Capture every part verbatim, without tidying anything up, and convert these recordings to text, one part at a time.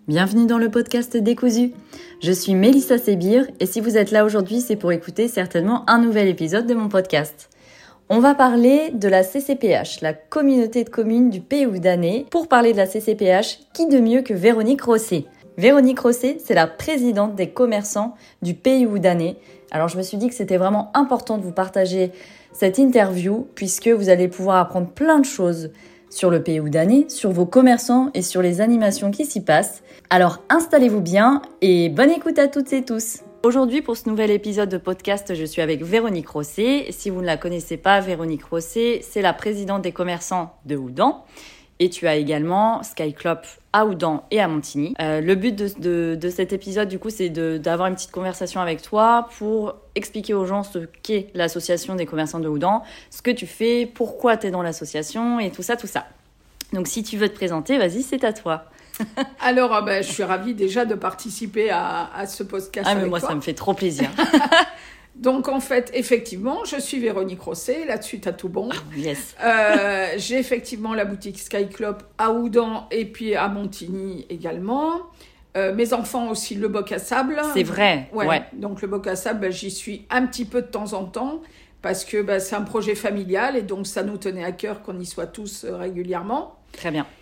Bienvenue dans le podcast Décousu. Je suis Mélissa Sébir et si vous êtes là aujourd'hui, c'est pour écouter certainement un nouvel épisode de mon podcast. On va parler de la C C P H, la communauté de communes du Pays Houdanais. Pour parler de la C C P H, qui de mieux que Véronique Rosset? Véronique Rosset, c'est la présidente des commerçants du Pays Houdanais. Alors je me suis dit que c'était vraiment important de vous partager cette interview puisque vous allez pouvoir apprendre plein de choses sur le Pays Houdanais, sur vos commerçants et sur les animations qui s'y passent. Alors installez-vous bien et bonne écoute à toutes et tous. Aujourd'hui, pour ce nouvel épisode de podcast, je suis avec Véronique Rosset. Si vous ne la connaissez pas, Véronique Rosset, c'est la présidente des commerçants de Houdan. Et tu as également Sky Club à Houdan et à Montigny. Euh, le but de, de, de cet épisode, du coup, c'est de, d'avoir une petite conversation avec toi pour expliquer aux gens ce qu'est l'association des commerçants de Houdan, ce que tu fais, pourquoi tu es dans l'association et tout ça, tout ça. Donc, si tu veux te présenter, vas-y, c'est à toi. Alors, ben, je suis ravie déjà de participer à, à ce podcast ah, mais avec moi, toi. Ça me fait trop plaisir. Donc, en fait, effectivement, je suis Véronique Rosset, là-dessus, t'as tout bon. Oh, yes. Euh, j'ai effectivement la boutique Sky Club à Houdan et puis à Montigny également. Euh, mes enfants aussi, le Boc à Sable. C'est vrai, ouais. ouais. Donc, le Boc à Sable, ben, j'y suis un petit peu de temps en temps parce que ben, c'est un projet familial et donc ça nous tenait à cœur qu'on y soit tous euh, régulièrement. Très bien.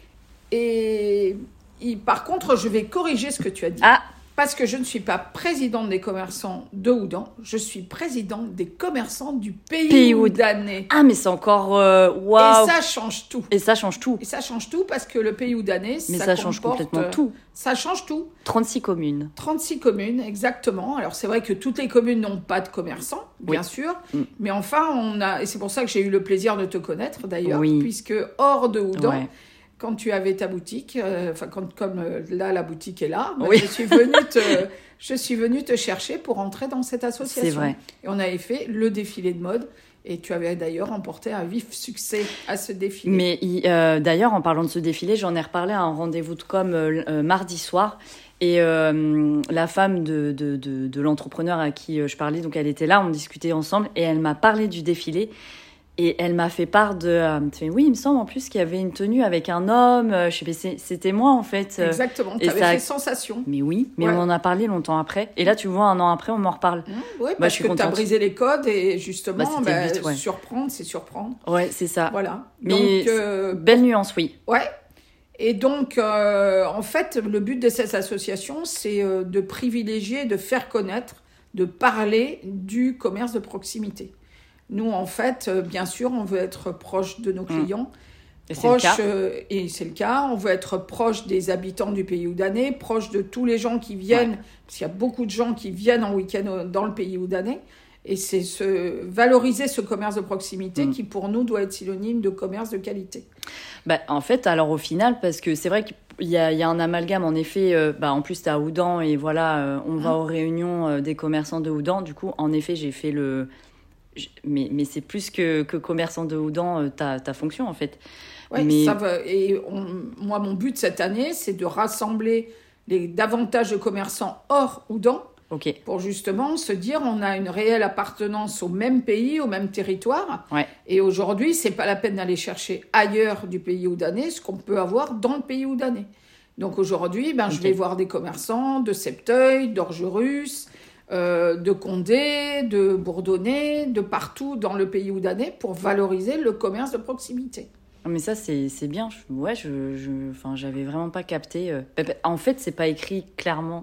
Et, et par contre, je vais corriger ce que tu as dit. Ah. Parce que je ne suis pas présidente des commerçants de Houdan, je suis présidente des commerçants du Pays, Pays Houdanais. Ah, mais c'est encore... Euh, wow. Et ça change tout. Et ça change tout. Et ça change tout parce que le Pays Houdanais, mais ça, ça change comporte, complètement tout. Ça change tout. trente-six communes. trente-six communes, exactement. Alors, c'est vrai que toutes les communes n'ont pas de commerçants, bien oui. sûr. Mm. Mais enfin, on a... Et c'est pour ça que j'ai eu le plaisir de te connaître, d'ailleurs. Oui. Puisque hors de Houdan... Ouais. Quand tu avais ta boutique, euh, enfin quand comme euh, là la boutique est là, bah, oui. je suis venue te, je suis venue te chercher pour entrer dans cette association. C'est vrai. Et on avait fait le défilé de mode. Et tu avais d'ailleurs remporté un vif succès à ce défilé. Mais euh, d'ailleurs, en parlant de ce défilé, j'en ai reparlé à un rendez-vous de com euh, euh, mardi soir. Et euh, la femme de, de, de, de l'entrepreneur à qui je parlais, donc elle était là, on discutait ensemble et elle m'a parlé du défilé. Et elle m'a fait part de... Euh, oui, il me semble en plus qu'il y avait une tenue avec un homme. Euh, je sais pas, c'était moi en fait. Euh, Exactement, tu avais ça... fait sensation. Mais oui, mais ouais. On en a parlé longtemps après. Et là, tu vois, un an après, on m'en reparle. Mmh, oui, bah, parce que tu as brisé les codes et justement, bah, bah, but, ouais. surprendre, c'est surprendre. Ouais, c'est ça. Voilà. Mais donc, euh... belle nuance, oui. Ouais. Et donc, euh, en fait, le but de cette association, c'est euh, de privilégier, de faire connaître, de parler du commerce de proximité. Nous, en fait, euh, bien sûr, on veut être proche de nos clients. Et proche, c'est le cas. Euh, et c'est le cas. On veut être proche des habitants du Pays Houdanais, proche de tous les gens qui viennent, ouais. Parce qu'il y a beaucoup de gens qui viennent en week-end dans le Pays Houdanais. Et c'est ce, valoriser ce commerce de proximité mmh. qui, pour nous, doit être synonyme de commerce de qualité. Bah, en fait, alors au final, parce que c'est vrai qu'il y a, il y a un amalgame, en effet, euh, bah, en plus, tu es à Houdan et voilà, euh, on mmh. va aux réunions euh, des commerçants de Houdan. Du coup, en effet, j'ai fait le... Mais, mais c'est plus que, que commerçant de Houdan, euh, ta, ta fonction, en fait. Oui, mais... ça va. Et on, moi, mon but cette année, c'est de rassembler les, davantage de commerçants hors Houdan okay. pour justement se dire on a une réelle appartenance au même pays, au même territoire. Ouais. Et aujourd'hui, c'est pas la peine d'aller chercher ailleurs du Pays Houdanais ce qu'on peut avoir dans le Pays Houdanais. Donc aujourd'hui, ben, okay. je vais voir des commerçants de Septeuil, d'Orgerus, Euh, de Condé, de Bourdonnais, de partout dans le Pays Houdanais pour valoriser le commerce de proximité. Mais ça, c'est, c'est bien. Ouais, je, je, enfin, j'avais vraiment pas capté. Euh... En fait, c'est pas écrit clairement.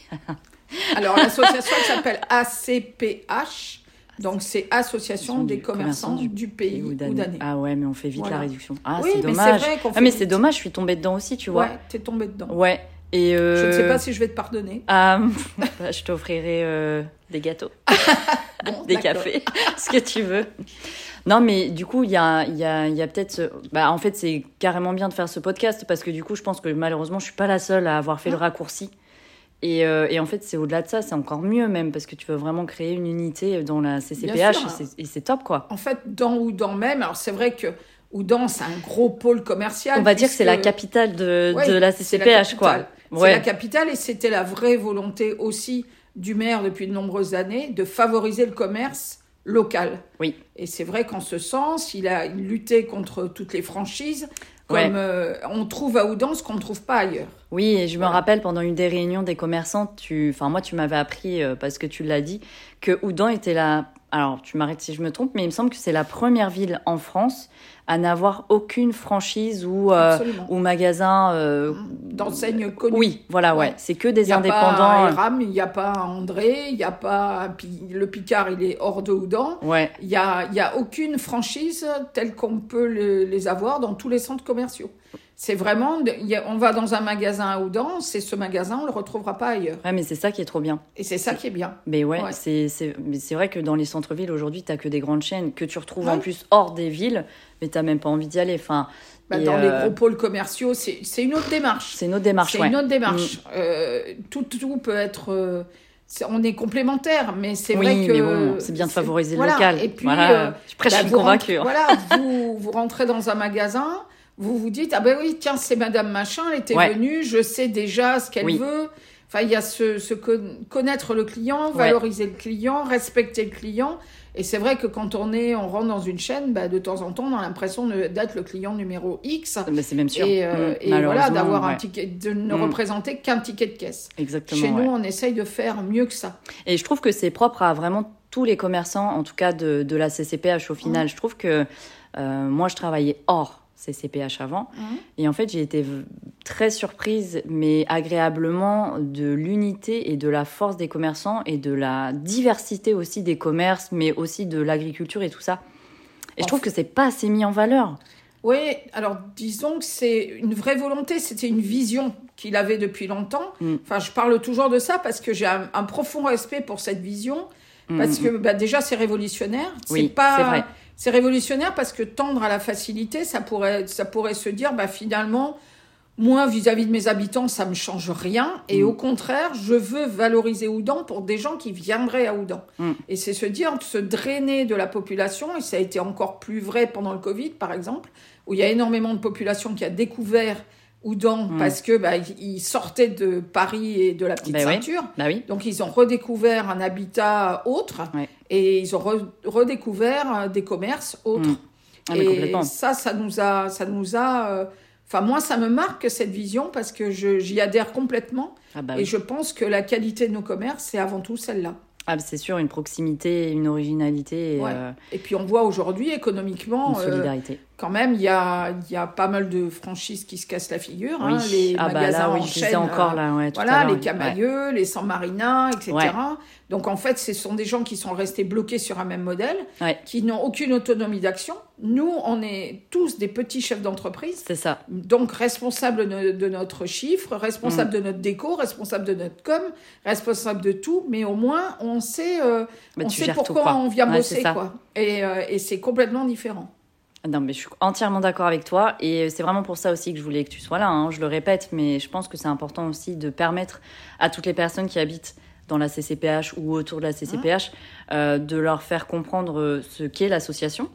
Alors, l'association s'appelle A C P H. Donc, c'est Association des commerçants du, du Pays Houdanais. Houdanais. Ah ouais, mais on fait vite voilà. la réduction. Ah, oui, c'est dommage. Mais c'est vrai qu'on fait ah, mais vite. c'est dommage, je suis tombée dedans aussi, tu vois. Ouais, t'es tombée dedans. Ouais. Et euh... Je ne sais pas si je vais te pardonner. Ah, bah, je t'offrirai euh, des gâteaux, bon, des d'accord. cafés, ce que tu veux. Non, mais du coup, il y a, y a, y a peut-être... Bah, en fait, c'est carrément bien de faire ce podcast parce que du coup, je pense que malheureusement, je ne suis pas la seule à avoir fait ah. le raccourci. Et, euh, et en fait, c'est au-delà de ça, c'est encore mieux même parce que tu veux vraiment créer une unité dans la C C P H et c'est, et c'est top, quoi. En fait, dans Houdan même, alors c'est vrai que Houdan, c'est un gros pôle commercial. On va dire que c'est la capitale de, ouais, de la C C P H, quoi. C'est ouais. la capitale et c'était la vraie volonté aussi du maire depuis de nombreuses années de favoriser le commerce local. Oui. Et c'est vrai qu'en ce sens, il a lutté contre toutes les franchises Comme ouais. euh, on trouve à Houdan ce qu'on ne trouve pas ailleurs. Oui, et je me voilà. rappelle, pendant une des réunions des commerçants, tu... enfin, moi, tu m'avais appris, euh, parce que tu l'as dit, que Houdan était la... Alors, tu m'arrêtes si je me trompe, mais il me semble que c'est la première ville en France à n'avoir aucune franchise ou, euh, ou magasin... Euh... d'enseigne connue. Oui, voilà, ouais. ouais. C'est que des indépendants. Il n'y a pas Eram, il n'y a pas André, il n'y a pas... Le Picard, il est hors de Houdan. Ouais. Il n'y a, il y a aucune franchise telle qu'on peut le, les avoir dans tous les centres commerciaux. C'est vraiment... Y a, on va dans un magasin à Houdan, c'est ce magasin, on ne le retrouvera pas ailleurs. Ouais, mais c'est ça qui est trop bien. Et c'est ça qui est bien. Mais ouais, ouais. C'est, c'est, mais c'est vrai que dans les centres-villes, aujourd'hui, tu n'as que des grandes chaînes que tu retrouves ouais. en plus hors des villes, mais tu n'as même pas envie d'y aller. Enfin, bah, dans euh... les gros pôles commerciaux, c'est, c'est une autre démarche. C'est une autre démarche, C'est ouais. une autre démarche. Mmh. Euh, tout, tout peut être... Euh... On est complémentaires, mais c'est oui, vrai que... Oui, mais bon, c'est bien de favoriser le voilà. local. Et puis, voilà. euh, je prêche, bah, je suis convaincue. Rentrez, voilà, vous, vous rentrez dans un magasin, vous vous dites, ah ben oui, tiens, c'est Madame Machin, elle était ouais. venue, je sais déjà ce qu'elle oui. veut. Enfin, il y a ce, ce connaître le client, valoriser ouais. le client, respecter le client. Et c'est vrai que quand on est, on rentre dans une chaîne, bah, de temps en temps, on a l'impression d'être le client numéro X. Mais c'est même sûr. Et, euh, mmh, et voilà, d'avoir ouais. un ticket, de ne mmh. représenter qu'un ticket de caisse. Exactement. Chez nous, ouais. on essaye de faire mieux que ça. Et je trouve que c'est propre à vraiment tous les commerçants, en tout cas de, de la C C P H au final. Mmh. Je trouve que euh, moi, je travaillais hors C C P H avant. Mmh. Et en fait, j'ai été très surprise, mais agréablement, de l'unité et de la force des commerçants et de la diversité aussi des commerces, mais aussi de l'agriculture et tout ça. Et en je trouve fait... que c'est pas assez mis en valeur. Oui, alors disons que c'est une vraie volonté, c'était une vision qu'il avait depuis longtemps. Mmh. Enfin, je parle toujours de ça parce que j'ai un, un profond respect pour cette vision, parce mmh. que bah, déjà, c'est révolutionnaire. Oui, c'est pas... c'est vrai. C'est révolutionnaire parce que tendre à la facilité, ça pourrait, ça pourrait se dire, bah, finalement, moi, vis-à-vis de mes habitants, ça ne me change rien. Et mmh. au contraire, je veux valoriser Houdan pour des gens qui viendraient à Houdan. Mmh. Et c'est se dire, se drainer de la population, et ça a été encore plus vrai pendant le Covid, par exemple, où il y a énormément de population qui a découvert Houdan mmh. parce que bah, ils sortaient de Paris et de la petite bah ceinture. Oui. Bah oui. Donc, ils ont redécouvert un habitat autre ouais. et ils ont re- redécouvert des commerces autres. Mmh. Ah, et ça, ça nous a... Ça nous a euh... Enfin, moi, ça me marque cette vision parce que je, j'y adhère complètement. Ah bah oui. Et je pense que la qualité de nos commerces, c'est avant tout celle-là. Ah, c'est sûr, une proximité, une originalité. Et, ouais. euh... et puis, on voit aujourd'hui, économiquement... Une solidarité. Euh, quand même, il y a, y a pas mal de franchises qui se cassent la figure. Oui. Hein, les ah magasins bah là, oui, en je chaîne. disais encore, là, ouais, tout voilà, à l'heure, les Camailleux, ouais. les San Marina, et cetera. Ouais. Donc, en fait, ce sont des gens qui sont restés bloqués sur un même modèle, ouais. qui n'ont aucune autonomie d'action. Nous, on est tous des petits chefs d'entreprise. C'est ça. Donc, responsables de, de notre chiffre, responsables mmh. de notre déco, responsables de notre com, responsables de tout. Mais au moins, on sait, euh, bah, on sait pourquoi tout, on vient ouais, bosser. Quoi. Et, euh, et c'est complètement différent. Non, mais je suis entièrement d'accord avec toi. Et c'est vraiment pour ça aussi que je voulais que tu sois là. Hein. Je le répète, mais je pense que c'est important aussi de permettre à toutes les personnes qui habitent dans la C C P H ou autour de la C C P H, mmh. euh, de leur faire comprendre ce qu'est l'association.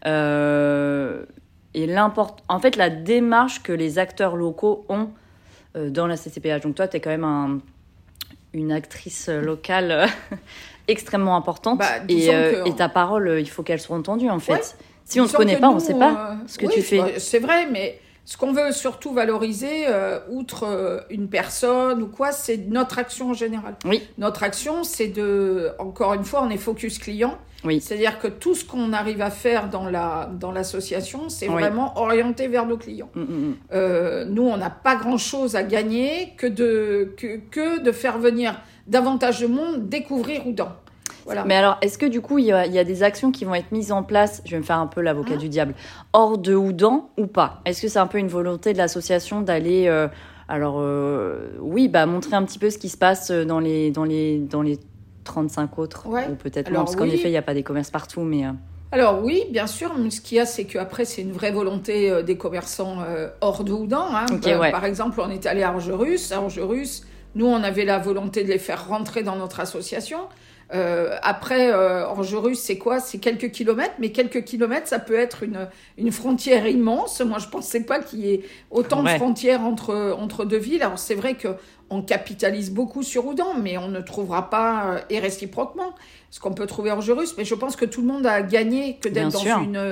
Euh, et l'import... En fait, la démarche que les acteurs locaux ont euh, dans la C C P H. Donc toi, tu es quand même un, une actrice locale extrêmement importante. Bah, et, euh, que... et ta parole, il faut qu'elle soit entendue, en fait. Ouais. Si on ne te connaît pas, nous, on ne sait pas euh, ce que oui, tu fais. C'est vrai, mais ce qu'on veut surtout valoriser, euh, outre euh, une personne ou quoi, c'est notre action en général. Oui. Notre action, c'est de... Encore une fois, on est focus client. Oui. C'est-à-dire que tout ce qu'on arrive à faire dans, la, dans l'association, c'est oui. vraiment orienté vers nos clients. Mmh, mmh. Euh, nous, on n'a pas grand-chose à gagner que de, que, que de faire venir davantage de monde découvrir Houdan. Voilà. Mais alors, est-ce que du coup, il y, y a des actions qui vont être mises en place, je vais me faire un peu l'avocat mmh. du diable, hors de Houdan ou pas ? Est-ce que c'est un peu une volonté de l'association d'aller, euh, alors euh, oui, bah, montrer un petit peu ce qui se passe dans les, dans les, dans les trente-cinq autres, ouais. ou peut-être alors, moins, parce oui. qu'en effet, il n'y a pas des commerces partout, mais... Euh... Alors oui, bien sûr, mais ce qu'il y a, c'est qu'après, c'est une vraie volonté euh, des commerçants euh, hors de Houdan. Hein. Okay, euh, ouais. Par exemple, on est allé à Orgerus. À Orgerus, nous, on avait la volonté de les faire rentrer dans notre association. Euh, après, euh, Orgerus, c'est quoi ? C'est quelques kilomètres, mais quelques kilomètres, ça peut être une, une frontière immense. Moi, je ne pensais pas qu'il y ait autant ouais. de frontières entre, entre deux villes. Alors, c'est vrai qu'on capitalise beaucoup sur Houdan, mais on ne trouvera pas, et réciproquement, ce qu'on peut trouver à Orgerus. Mais je pense que tout le monde a gagné que d'être Bien dans sûr. une...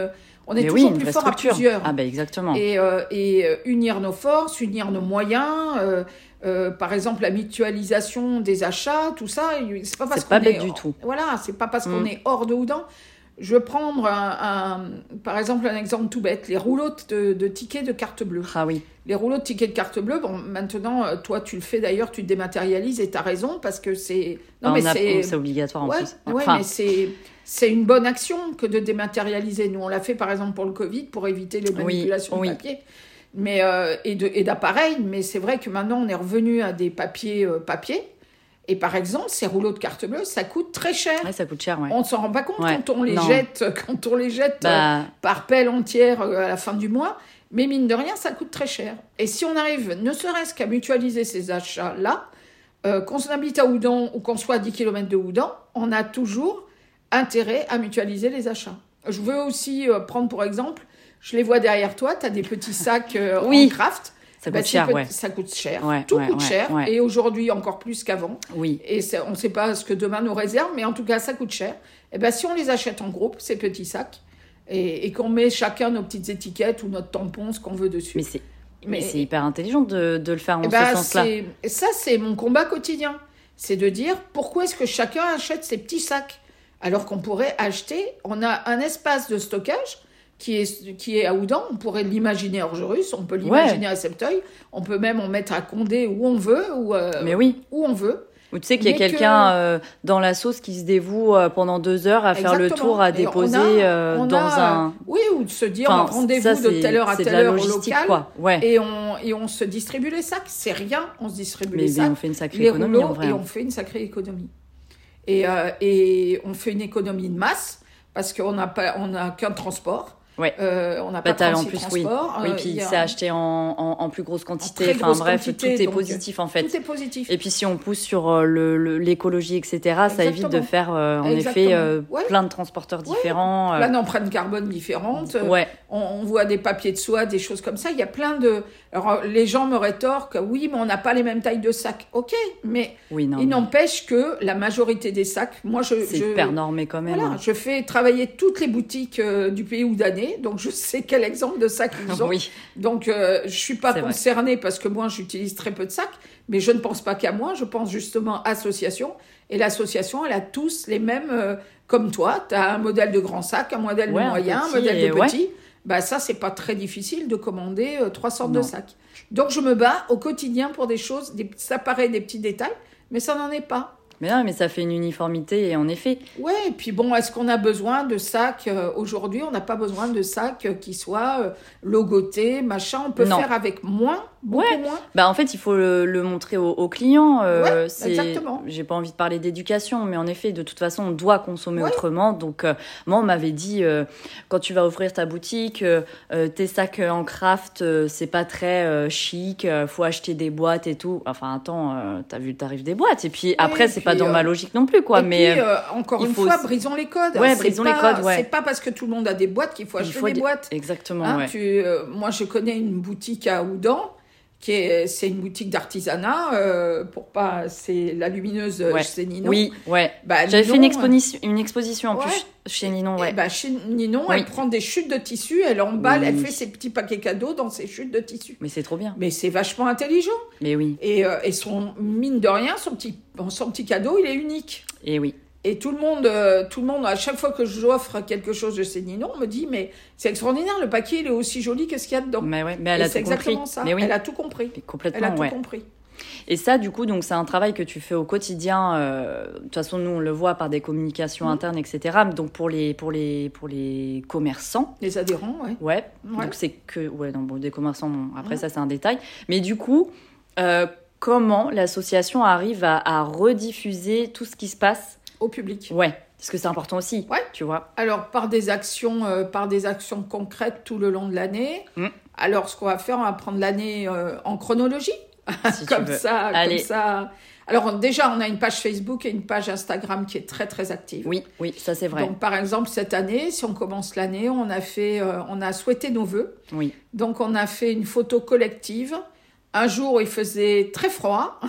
On est Mais toujours oui, plus fort à plusieurs. Ah ben exactement. Et, euh, et euh, unir nos forces, unir nos moyens. Euh, euh, par exemple, la mutualisation des achats, tout ça. C'est pas parce c'est pas qu'on bête est du hors, tout. Voilà, c'est pas parce Mm. qu'on est hors de Houdan. Je vais prendre un, un, par exemple un exemple tout bête, les rouleaux de, de tickets de carte bleue. Ah oui. Les rouleaux de tickets de carte bleue, bon, maintenant, toi, tu le fais d'ailleurs, tu te dématérialises et tu as raison parce que c'est... Non, mais c'est... c'est obligatoire en ouais, plus. Oui, enfin... mais c'est... c'est une bonne action que de dématérialiser. Nous, on l'a fait par exemple pour le Covid, pour éviter les manipulations oui, de oui. papier mais, euh, et, de, et d'appareils. Mais c'est vrai que maintenant, on est revenu à des papiers euh, papier. Et par exemple, ces rouleaux de carte bleue, ça coûte très cher. Ouais, ça coûte cher, ouais. On ne s'en rend pas compte ouais. quand on les non. jette, quand on les jette bah... euh, par pelle entière euh, à la fin du mois. Mais mine de rien, ça coûte très cher. Et si on arrive, ne serait-ce qu'à mutualiser ces achats-là, euh, qu'on habite à Houdan ou qu'on soit à dix kilomètres de Houdan, on a toujours intérêt à mutualiser les achats. Je veux aussi euh, prendre pour exemple, je les vois derrière toi, tu as des petits sacs euh, oui. en craft. Ça coûte, ben, cher, peut... ouais. ça coûte cher, ouais, tout ouais, coûte ouais, cher, ouais. et aujourd'hui encore plus qu'avant. Oui. Et on ne sait pas ce que demain nous réserve, mais en tout cas, ça coûte cher. Et ben, si on les achète en groupe, ces petits sacs, et, et qu'on met chacun nos petites étiquettes ou notre tampon, ce qu'on veut dessus. Mais c'est, mais c'est hyper intelligent de, de le faire en ce ben, sens-là. C'est... Ça, c'est mon combat quotidien. C'est de dire, pourquoi est-ce que chacun achète ces petits sacs alors qu'on pourrait acheter, on a un espace de stockage qui est, qui est à Houdan, on pourrait l'imaginer à Orgerus, on peut l'imaginer ouais. à Septeuil, on peut même en mettre à Condé où on veut, ou euh, Mais oui. où on veut. Ou tu sais qu'il y a Mais quelqu'un que... euh, dans la sauce qui se dévoue euh, pendant deux heures à Exactement. faire le tour, à Et déposer on a, euh, on dans a, un... Oui, ou de se dire enfin, rendez-vous ça, de telle heure à telle heure au local, quoi. Ouais. et, on, et on se distribue les sacs. C'est rien, on se distribue mais, les sacs. Mais on fait une sacrée les économie rouleaux, en vrai. Et on fait une sacrée économie. Et, euh, et on fait une économie de masse, parce qu'on n'a pas, on n'a qu'un transport. Ouais. Euh, on n'a bah, pas en plus, transport. Oui, euh, oui puis a... c'est acheté en, en, en plus grosse quantité. En enfin grosse bref, quantité, tout est donc, positif en fait. Tout est positif. Et puis si on pousse sur euh, le, le, l'écologie, et cetera, Exactement. Ça évite de faire euh, en Exactement. effet euh, ouais. plein de transporteurs différents. Ouais. Plein d'empreintes carbone différentes. Ouais. On, on voit des papiers de soie, des choses comme ça. Il y a plein de... Alors les gens me rétorquent, oui, mais on n'a pas les mêmes tailles de sacs. Ok, mais oui, non, il mais... n'empêche que la majorité des sacs, moi je... C'est je, hyper normé quand même. Voilà, hein. Je fais travailler toutes les boutiques euh, du pays houdanais, donc je sais quel exemple de sacs ils ont. Oui. Donc euh, je suis pas C'est concernée vrai. Parce que moi j'utilise très peu de sacs, mais je ne pense pas qu'à moi, je pense justement association. Et l'association, elle a tous les mêmes, euh, comme toi, tu as un modèle de grand sac, un modèle ouais, de moyen, un, un modèle de petit. Ouais. Bah ça, c'est pas très difficile de commander euh, trois sortes non. de sacs. Donc je me bats au quotidien pour des choses, des, ça paraît des petits détails, mais ça n'en est pas. Mais non, mais ça fait une uniformité, et en effet. Ouais, et puis bon, est-ce qu'on a besoin de sacs euh, aujourd'hui? On n'a pas besoin de sacs euh, qui soient euh, logotés, machin. On peut non. faire avec moins, beaucoup ouais. moins. Bah en fait, il faut le, le montrer aux, aux clients. Euh, ouais, c'est... exactement. J'ai pas envie de parler d'éducation, mais en effet, de toute façon, on doit consommer ouais. autrement. Donc, euh, moi, on m'avait dit, euh, quand tu vas ouvrir ta boutique, euh, tes sacs en craft, euh, c'est pas très euh, chic. Euh, faut acheter des boîtes et tout. Enfin, attends, euh, t'as vu le tarif des boîtes. Et puis après, et c'est puis, pas dans euh... ma logique non plus, quoi. Et mais puis, euh, encore une fois, aussi... brisons les codes. Ouais, c'est brisons pas, les codes, ouais. C'est pas parce que tout le monde a des boîtes qu'il faut acheter il faut des d... boîtes. Exactement, hein, ouais. tu, euh, moi, je connais une boutique à Houdan, qui est, c'est une boutique d'artisanat, euh, pour pas, c'est la lumineuse ouais. chez Ninon. Oui, ouais. Bah, J'avais Ninon, fait une exposition, une exposition en ouais. plus chez Ninon, ouais. Et bah, chez Ninon, oui. elle prend des chutes de tissu, elle emballe, oui. elle fait ses petits paquets cadeaux dans ses chutes de tissu. Mais c'est trop bien. Mais c'est vachement intelligent. Mais oui. Et, euh, et son, mine de rien, son petit, son petit cadeau, il est unique. Et oui. Et tout le monde, euh, tout le monde, à chaque fois que j'offre quelque chose de chez Ninon, on me dit, mais c'est extraordinaire, le paquet, il est aussi joli que ce qu'il y a dedans. Mais ouais, mais elle et a c'est tout compris. exactement ça. Mais oui. Elle a tout compris. Mais complètement, elle a tout ouais. compris. Et ça, du coup, donc c'est un travail que tu fais au quotidien. Euh, de toute façon, nous, on le voit par des communications mmh. internes, et cetera. Donc pour les, pour les, pour les commerçants. Les adhérents, ouais. Ouais. ouais. Donc c'est que, ouais, non, bon, des commerçants. Bon, après mmh. ça, c'est un détail. Mais du coup, euh, comment l'association arrive à, à rediffuser tout ce qui se passe au public? Ouais. Parce que c'est important aussi, ouais. tu vois. Alors, par des actions, euh, par des actions concrètes tout le long de l'année. Mmh. Alors, ce qu'on va faire, on va prendre l'année euh, en chronologie. Si comme tu veux. ça, Allez. comme ça. Alors, déjà, on a une page Facebook et une page Instagram qui est très, très active. Oui, oui, ça c'est vrai. Donc, par exemple, cette année, si on commence l'année, on a fait, euh, on a souhaité nos vœux. Oui. Donc, on a fait une photo collective. Un jour où il faisait très froid,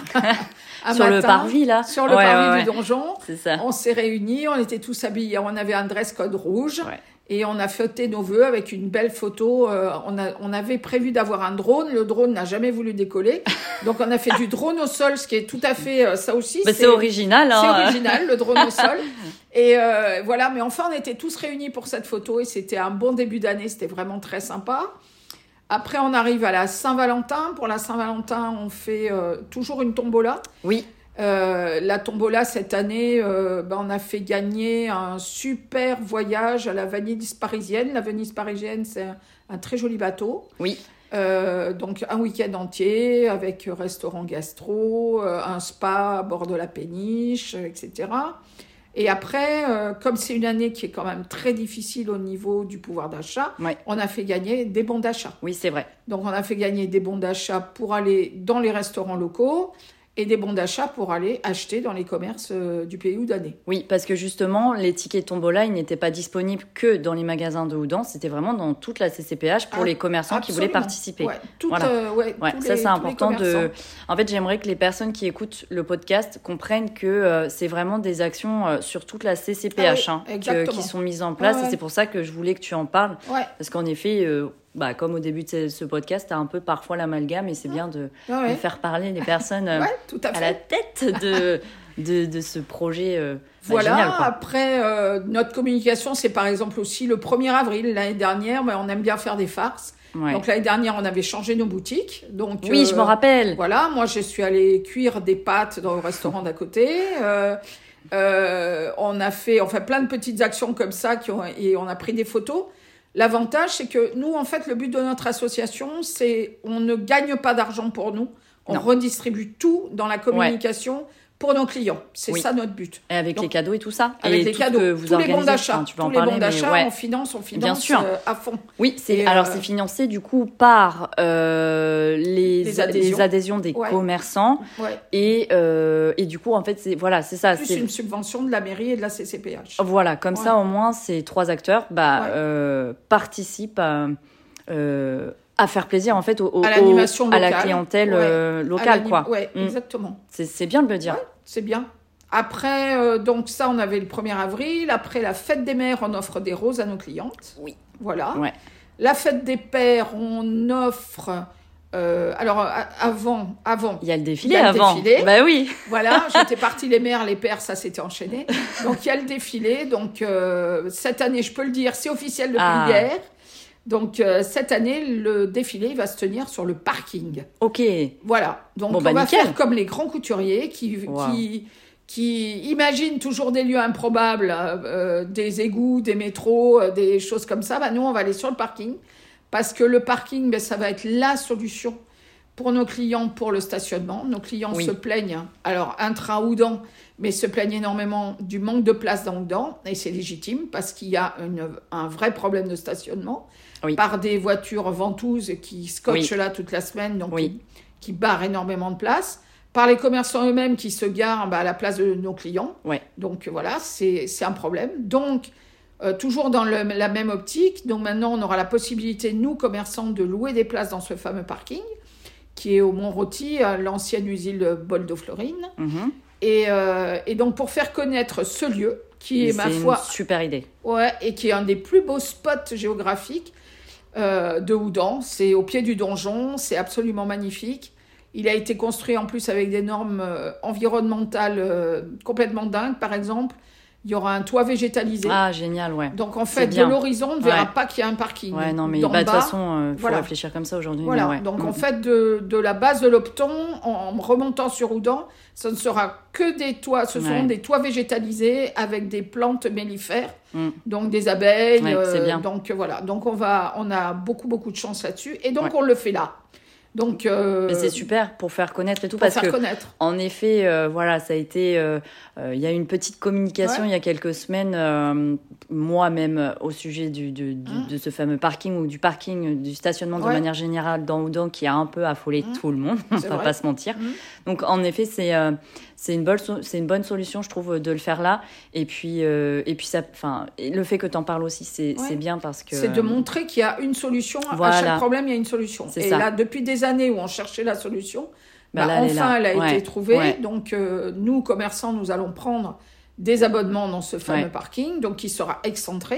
un sur matin, le parvis là, sur le ouais, parvis ouais, du ouais. donjon, c'est ça. On s'est réunis, on était tous habillés, on avait un dress code rouge, ouais. Et on a fêté nos vœux avec une belle photo. Euh, on, a, on avait prévu d'avoir un drone. Le drone n'a jamais voulu décoller. Donc, on a fait du drone au sol, ce qui est tout à fait... Euh, ça aussi, bah, c'est... c'est original. Hein. C'est original, le drone au sol. Et euh, voilà, mais enfin, on était tous réunis pour cette photo. Et c'était un bon début d'année. C'était vraiment très sympa. Après, on arrive à la Saint-Valentin. Pour la Saint-Valentin, on fait euh, toujours une tombola. Oui. Euh, la tombola, cette année, euh, ben, on a fait gagner un super voyage à la Venise parisienne. La Venise parisienne, c'est un, un très joli bateau. Oui. Euh, donc, un week-end entier avec restaurant gastro, euh, un spa à bord de la péniche, et cetera. Et après, euh, comme c'est une année qui est quand même très difficile au niveau du pouvoir d'achat, ouais. on a fait gagner des bons d'achat. Oui, c'est vrai. Donc, on a fait gagner des bons d'achat pour aller dans les restaurants locaux et des bons d'achat pour aller acheter dans les commerces euh, du pays Houdanais. Oui, parce que justement, les tickets tombola, ils n'étaient pas disponibles que dans les magasins de Houdan, c'était vraiment dans toute la C C P H pour ah, les commerçants absolument. Qui voulaient participer. Ouais, toute, voilà. euh, ouais, ouais, ça, les, c'est important de... En fait, j'aimerais que les personnes qui écoutent le podcast comprennent que euh, c'est vraiment des actions euh, sur toute la C C P H ah, oui, hein, que, qui sont mises en place. Ouais, et ouais. c'est pour ça que je voulais que tu en parles. Ouais. Parce qu'en effet... Euh, Bah, comme au début de ce podcast, tu as un peu parfois l'amalgame et c'est bien de, ah ouais. de faire parler les personnes euh, ouais, tout à, fait. à la tête de, de, de ce projet. Euh, voilà, bah, génial, quoi. Après, euh, notre communication, c'est par exemple aussi le premier avril. L'année dernière, bah, on aime bien faire des farces. Ouais. Donc l'année dernière, on avait changé nos boutiques. Donc, oui, euh, je m'en rappelle. Voilà, moi, je suis allée cuire des pâtes dans le restaurant d'à côté. Euh, euh, on a fait enfin, plein de petites actions comme ça qui ont, et on a pris des photos. L'avantage, c'est que nous, en fait, le but de notre association, c'est on ne gagne pas d'argent pour nous. On non. redistribue tout dans la communication ouais. pour nos clients. C'est oui. ça notre but. Et avec Donc, les cadeaux et tout ça. Avec et les cadeaux, que vous tous les bons d'achat. Enfin, tu peux tous en les parler, bons d'achat, ouais. on finance, on finance Bien sûr. Euh, à fond. Oui, c'est, et alors euh, c'est financé du coup par euh, les, les, adhésions. les adhésions des ouais. commerçants. Ouais. Et, euh, et du coup, en fait, c'est, voilà, c'est ça. Plus c'est... une subvention de la mairie et de la C C P H. Voilà, comme ouais. ça, au moins, ces trois acteurs bah, ouais. euh, participent à... Euh, à faire plaisir en fait au, au, à, l'animation au, locale. à la clientèle ouais. euh, locale quoi. Ouais, mmh. exactement. C'est, c'est bien de le dire. Ouais, c'est bien. Après euh, donc ça on avait le premier avril. Après la fête des mères on offre des roses à nos clientes. Oui. Voilà. Ouais. La fête des pères on offre. Euh, alors à, avant avant. Il y a le défilé il y a avant. Le défilé. Bah oui. Voilà. J'étais partie les mères les pères ça s'était enchaîné. Donc il y a le défilé. Donc euh, cette année je peux le dire c'est officiel depuis ah. hier. Donc, euh, cette année, le défilé il va se tenir sur le parking. Ok. Voilà. Donc, bon, on bah, va nickel. faire comme les grands couturiers qui, wow. qui, qui imaginent toujours des lieux improbables, euh, des égouts, des métros, euh, des choses comme ça. Bah, nous, on va aller sur le parking parce que le parking, bah, ça va être la solution pour nos clients pour le stationnement. Nos clients oui. se plaignent, alors intra-Houdan, mais se plaignent énormément du manque de place dans Houdan et c'est légitime parce qu'il y a une, un vrai problème de stationnement. Oui. Par des voitures ventouses qui scotchent oui. là toute la semaine, donc oui. qui, qui barrent énormément de place. Par les commerçants eux-mêmes qui se garent bah, à la place de nos clients. Ouais. Donc voilà, c'est, c'est un problème. Donc, euh, toujours dans le, la même optique, donc maintenant on aura la possibilité, nous commerçants, de louer des places dans ce fameux parking, qui est au Mont-Rôti, à l'ancienne usine Boldo-Florine. Mm-hmm. Et, euh, et donc pour faire connaître ce lieu, qui est, Mais ma c'est foi... une super idée. Ouais, et qui est un des plus beaux spots géographiques, Euh, de Houdan, c'est au pied du donjon, c'est absolument magnifique. Il a été construit en plus avec des normes euh, environnementales euh, complètement dingues. Par exemple, il y aura un toit végétalisé. Ah, génial, ouais. Donc en fait, de l'horizon, on ne verra ouais. pas qu'il y a un parking. Ouais, non, mais bah, de toute façon, il euh, faut voilà. réfléchir comme ça aujourd'hui. Voilà, ouais. donc mmh. en fait, de, de la base de l'Opton, en, en remontant sur Houdan, ça ne sera que des toits, ce sont ouais. des toits végétalisés avec des plantes mellifères, mmh. donc des abeilles. Ouais, c'est bien. Euh, donc voilà, donc on, va, on a beaucoup, beaucoup de chance là-dessus. Et donc ouais. on le fait là. Donc, euh, mais c'est super pour faire connaître et tout pour parce faire que connaître. En effet euh, voilà ça a été euh, euh, il y a eu une petite communication ouais. il y a quelques semaines euh, moi-même au sujet du, du, du mmh. de ce fameux parking ou du parking du stationnement ouais. de manière générale dans Houdan qui a un peu affolé mmh. tout le monde on va pas se mentir mmh. donc en effet c'est euh, c'est une bonne c'est une bonne solution je trouve de le faire là et puis euh, et puis ça enfin le fait que tu en parles aussi c'est ouais. c'est bien parce que c'est de montrer qu'il y a une solution voilà. à chaque problème il y a une solution c'est et ça. Là depuis des années où on cherchait la solution bah, bah, là, enfin elle, elle a ouais. été trouvée ouais. donc euh, nous commerçants nous allons prendre des abonnements dans ce fameux ouais. parking donc qui sera excentré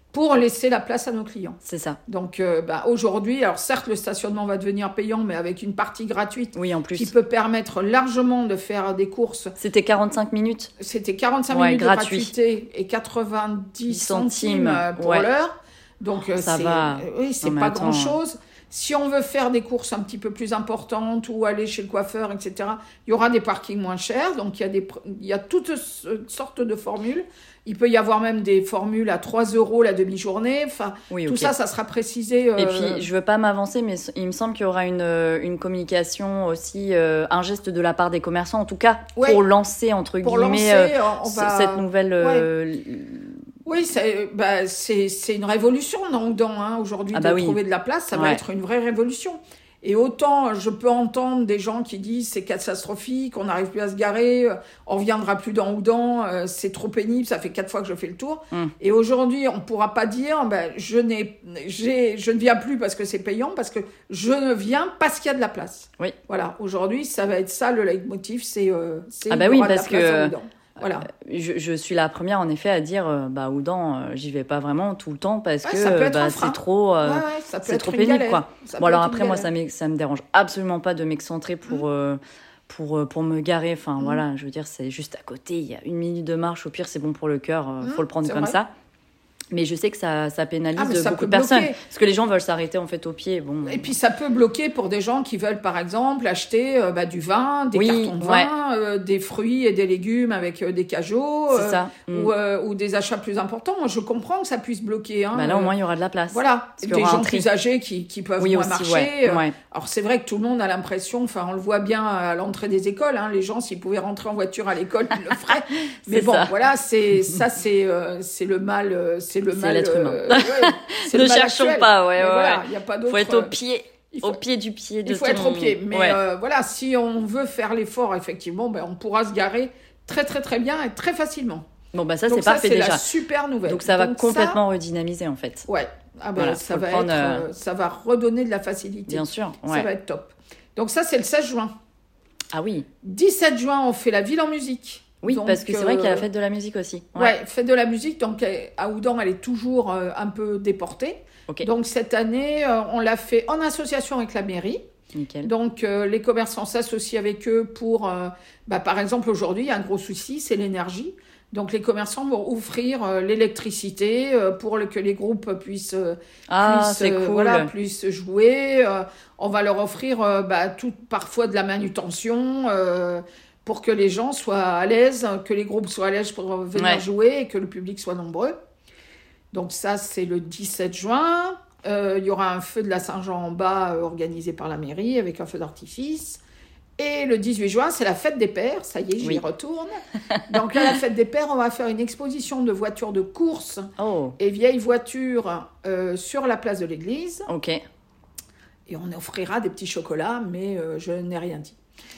pour laisser la place à nos clients. C'est ça. Donc euh, bah, aujourd'hui, alors certes le stationnement va devenir payant, mais avec une partie gratuite oui, en plus. Qui peut permettre largement de faire des courses. C'était quarante-cinq minutes. C'était quarante-cinq ouais, minutes gratuit. de gratuité et quatre-vingt-dix centimes, centimes pour ouais. l'heure. Donc ça c'est, va. Oui, c'est non, pas attends. grand-chose. Si on veut faire des courses un petit peu plus importantes ou aller chez le coiffeur, et cetera, il y aura des parkings moins chers. Donc, il y a, des, il y a toutes sortes de formules. Il peut y avoir même des formules à trois euros la demi-journée. Enfin, oui, tout okay. ça, ça sera précisé. Euh... Et puis, je ne veux pas m'avancer, mais il me semble qu'il y aura une, une communication aussi, euh, un geste de la part des commerçants, en tout cas, ouais. pour lancer, entre pour guillemets, lancer, euh, on va... cette nouvelle... Euh, ouais. Oui, c'est, bah, c'est, c'est une révolution dans Oudan, hein, aujourd'hui, ah bah de oui. trouver de la place, ça ouais. va être une vraie révolution. Et autant, je peux entendre des gens qui disent c'est catastrophique, on n'arrive plus à se garer, on reviendra plus dans Oudan, euh, c'est trop pénible, ça fait quatre fois que je fais le tour. Mm. Et aujourd'hui, on ne pourra pas dire ben, je, n'ai, j'ai, je ne viens plus parce que c'est payant, parce que je ne viens parce qu'il y a de la place. Oui. Voilà, aujourd'hui, ça va être ça le leitmotiv, c'est, euh, c'est ah bah oui, parce de la place que... à Oudan. Voilà. Euh, je, je suis la première en effet à dire euh, bah Oudan euh, j'y vais pas vraiment tout le temps parce ouais, que ça peut être bah, c'est trop euh, ouais, ouais, ça peut c'est être trop pénible galère. quoi. Ça bon alors après moi ça me ça me dérange absolument pas de m'excentrer pour mmh. euh, pour euh, pour me garer enfin mmh. voilà, je veux dire c'est juste à côté, il y a une minute de marche, au pire c'est bon pour le cœur, euh, mmh, faut le prendre comme vrai. Ça. Mais je sais que ça, ça pénalise ah, ça beaucoup de personnes. Bloquer. Parce que les gens veulent s'arrêter en fait au pied. Bon. Et puis ça peut bloquer pour des gens qui veulent par exemple acheter euh, bah, du vin, des oui, cartons de ouais. vin, euh, des fruits et des légumes avec euh, des cajots. C'est euh, ça. Mm. Ou, euh, ou des achats plus importants. Moi je comprends que ça puisse bloquer. Hein, bah là au moins il y aura de la place. Voilà. Des gens plus âgés qui, qui peuvent oui, moins aussi, marcher. Ouais. Ouais. Alors c'est vrai que tout le monde a l'impression, enfin on le voit bien à l'entrée des écoles, hein, les gens s'ils pouvaient rentrer en voiture à l'école, ils le feraient. Mais bon, ça. voilà, c'est, ça c'est, euh, c'est le mal. Euh, c'est le c'est mal. L'être humain. Euh, Ouais, c'est ne cherchons actuel. pas, ouais, ouais. Voilà, y a pas d'autre... faut être au pied, faut... au pied du pied de Il faut ton... être au pied, mais ouais. euh, voilà, si on veut faire l'effort, effectivement, ben, on pourra se garer très très très bien et très facilement. Bon bah ça Donc c'est ça, parfait c'est déjà. La super nouvelle. Donc ça va Donc complètement ça... redynamiser en fait. Ouais, ah ben, voilà, ça va prendre, être, euh... ça va redonner de la facilité. Bien sûr, ouais. Ça va être top. Donc ça c'est le seize juin. Ah oui. dix-sept juin, on fait la ville en musique. Oui, donc, parce que c'est euh... vrai qu'il y a la fête de la musique aussi. Ouais, ouais fête de la musique. Donc à Oudan, elle est toujours euh, un peu déportée. Okay. Donc cette année, euh, on l'a fait en association avec la mairie. Nickel. Donc euh, les commerçants s'associent avec eux pour, euh, bah, par exemple aujourd'hui, il y a un gros souci, c'est l'énergie. Donc les commerçants vont offrir euh, l'électricité euh, pour le, que les groupes puissent, euh, ah, puissent, c'est euh, cool. voilà, puissent jouer. Euh, on va leur offrir euh, bah, tout, parfois de la manutention. Euh, pour que les gens soient à l'aise, que les groupes soient à l'aise pour venir ouais. jouer et que le public soit nombreux. Donc ça, c'est le dix-sept juin. Euh, il y aura un feu de la Saint-Jean en bas euh, organisé par la mairie avec un feu d'artifice. Et le dix-huit juin, c'est la fête des pères. Ça y est, j'y oui. retourne. Donc là, la fête des pères, on va faire une exposition de voitures de course oh. et vieilles voitures euh, sur la place de l'église. Ok. Et on offrira des petits chocolats, mais euh, je n'ai rien dit.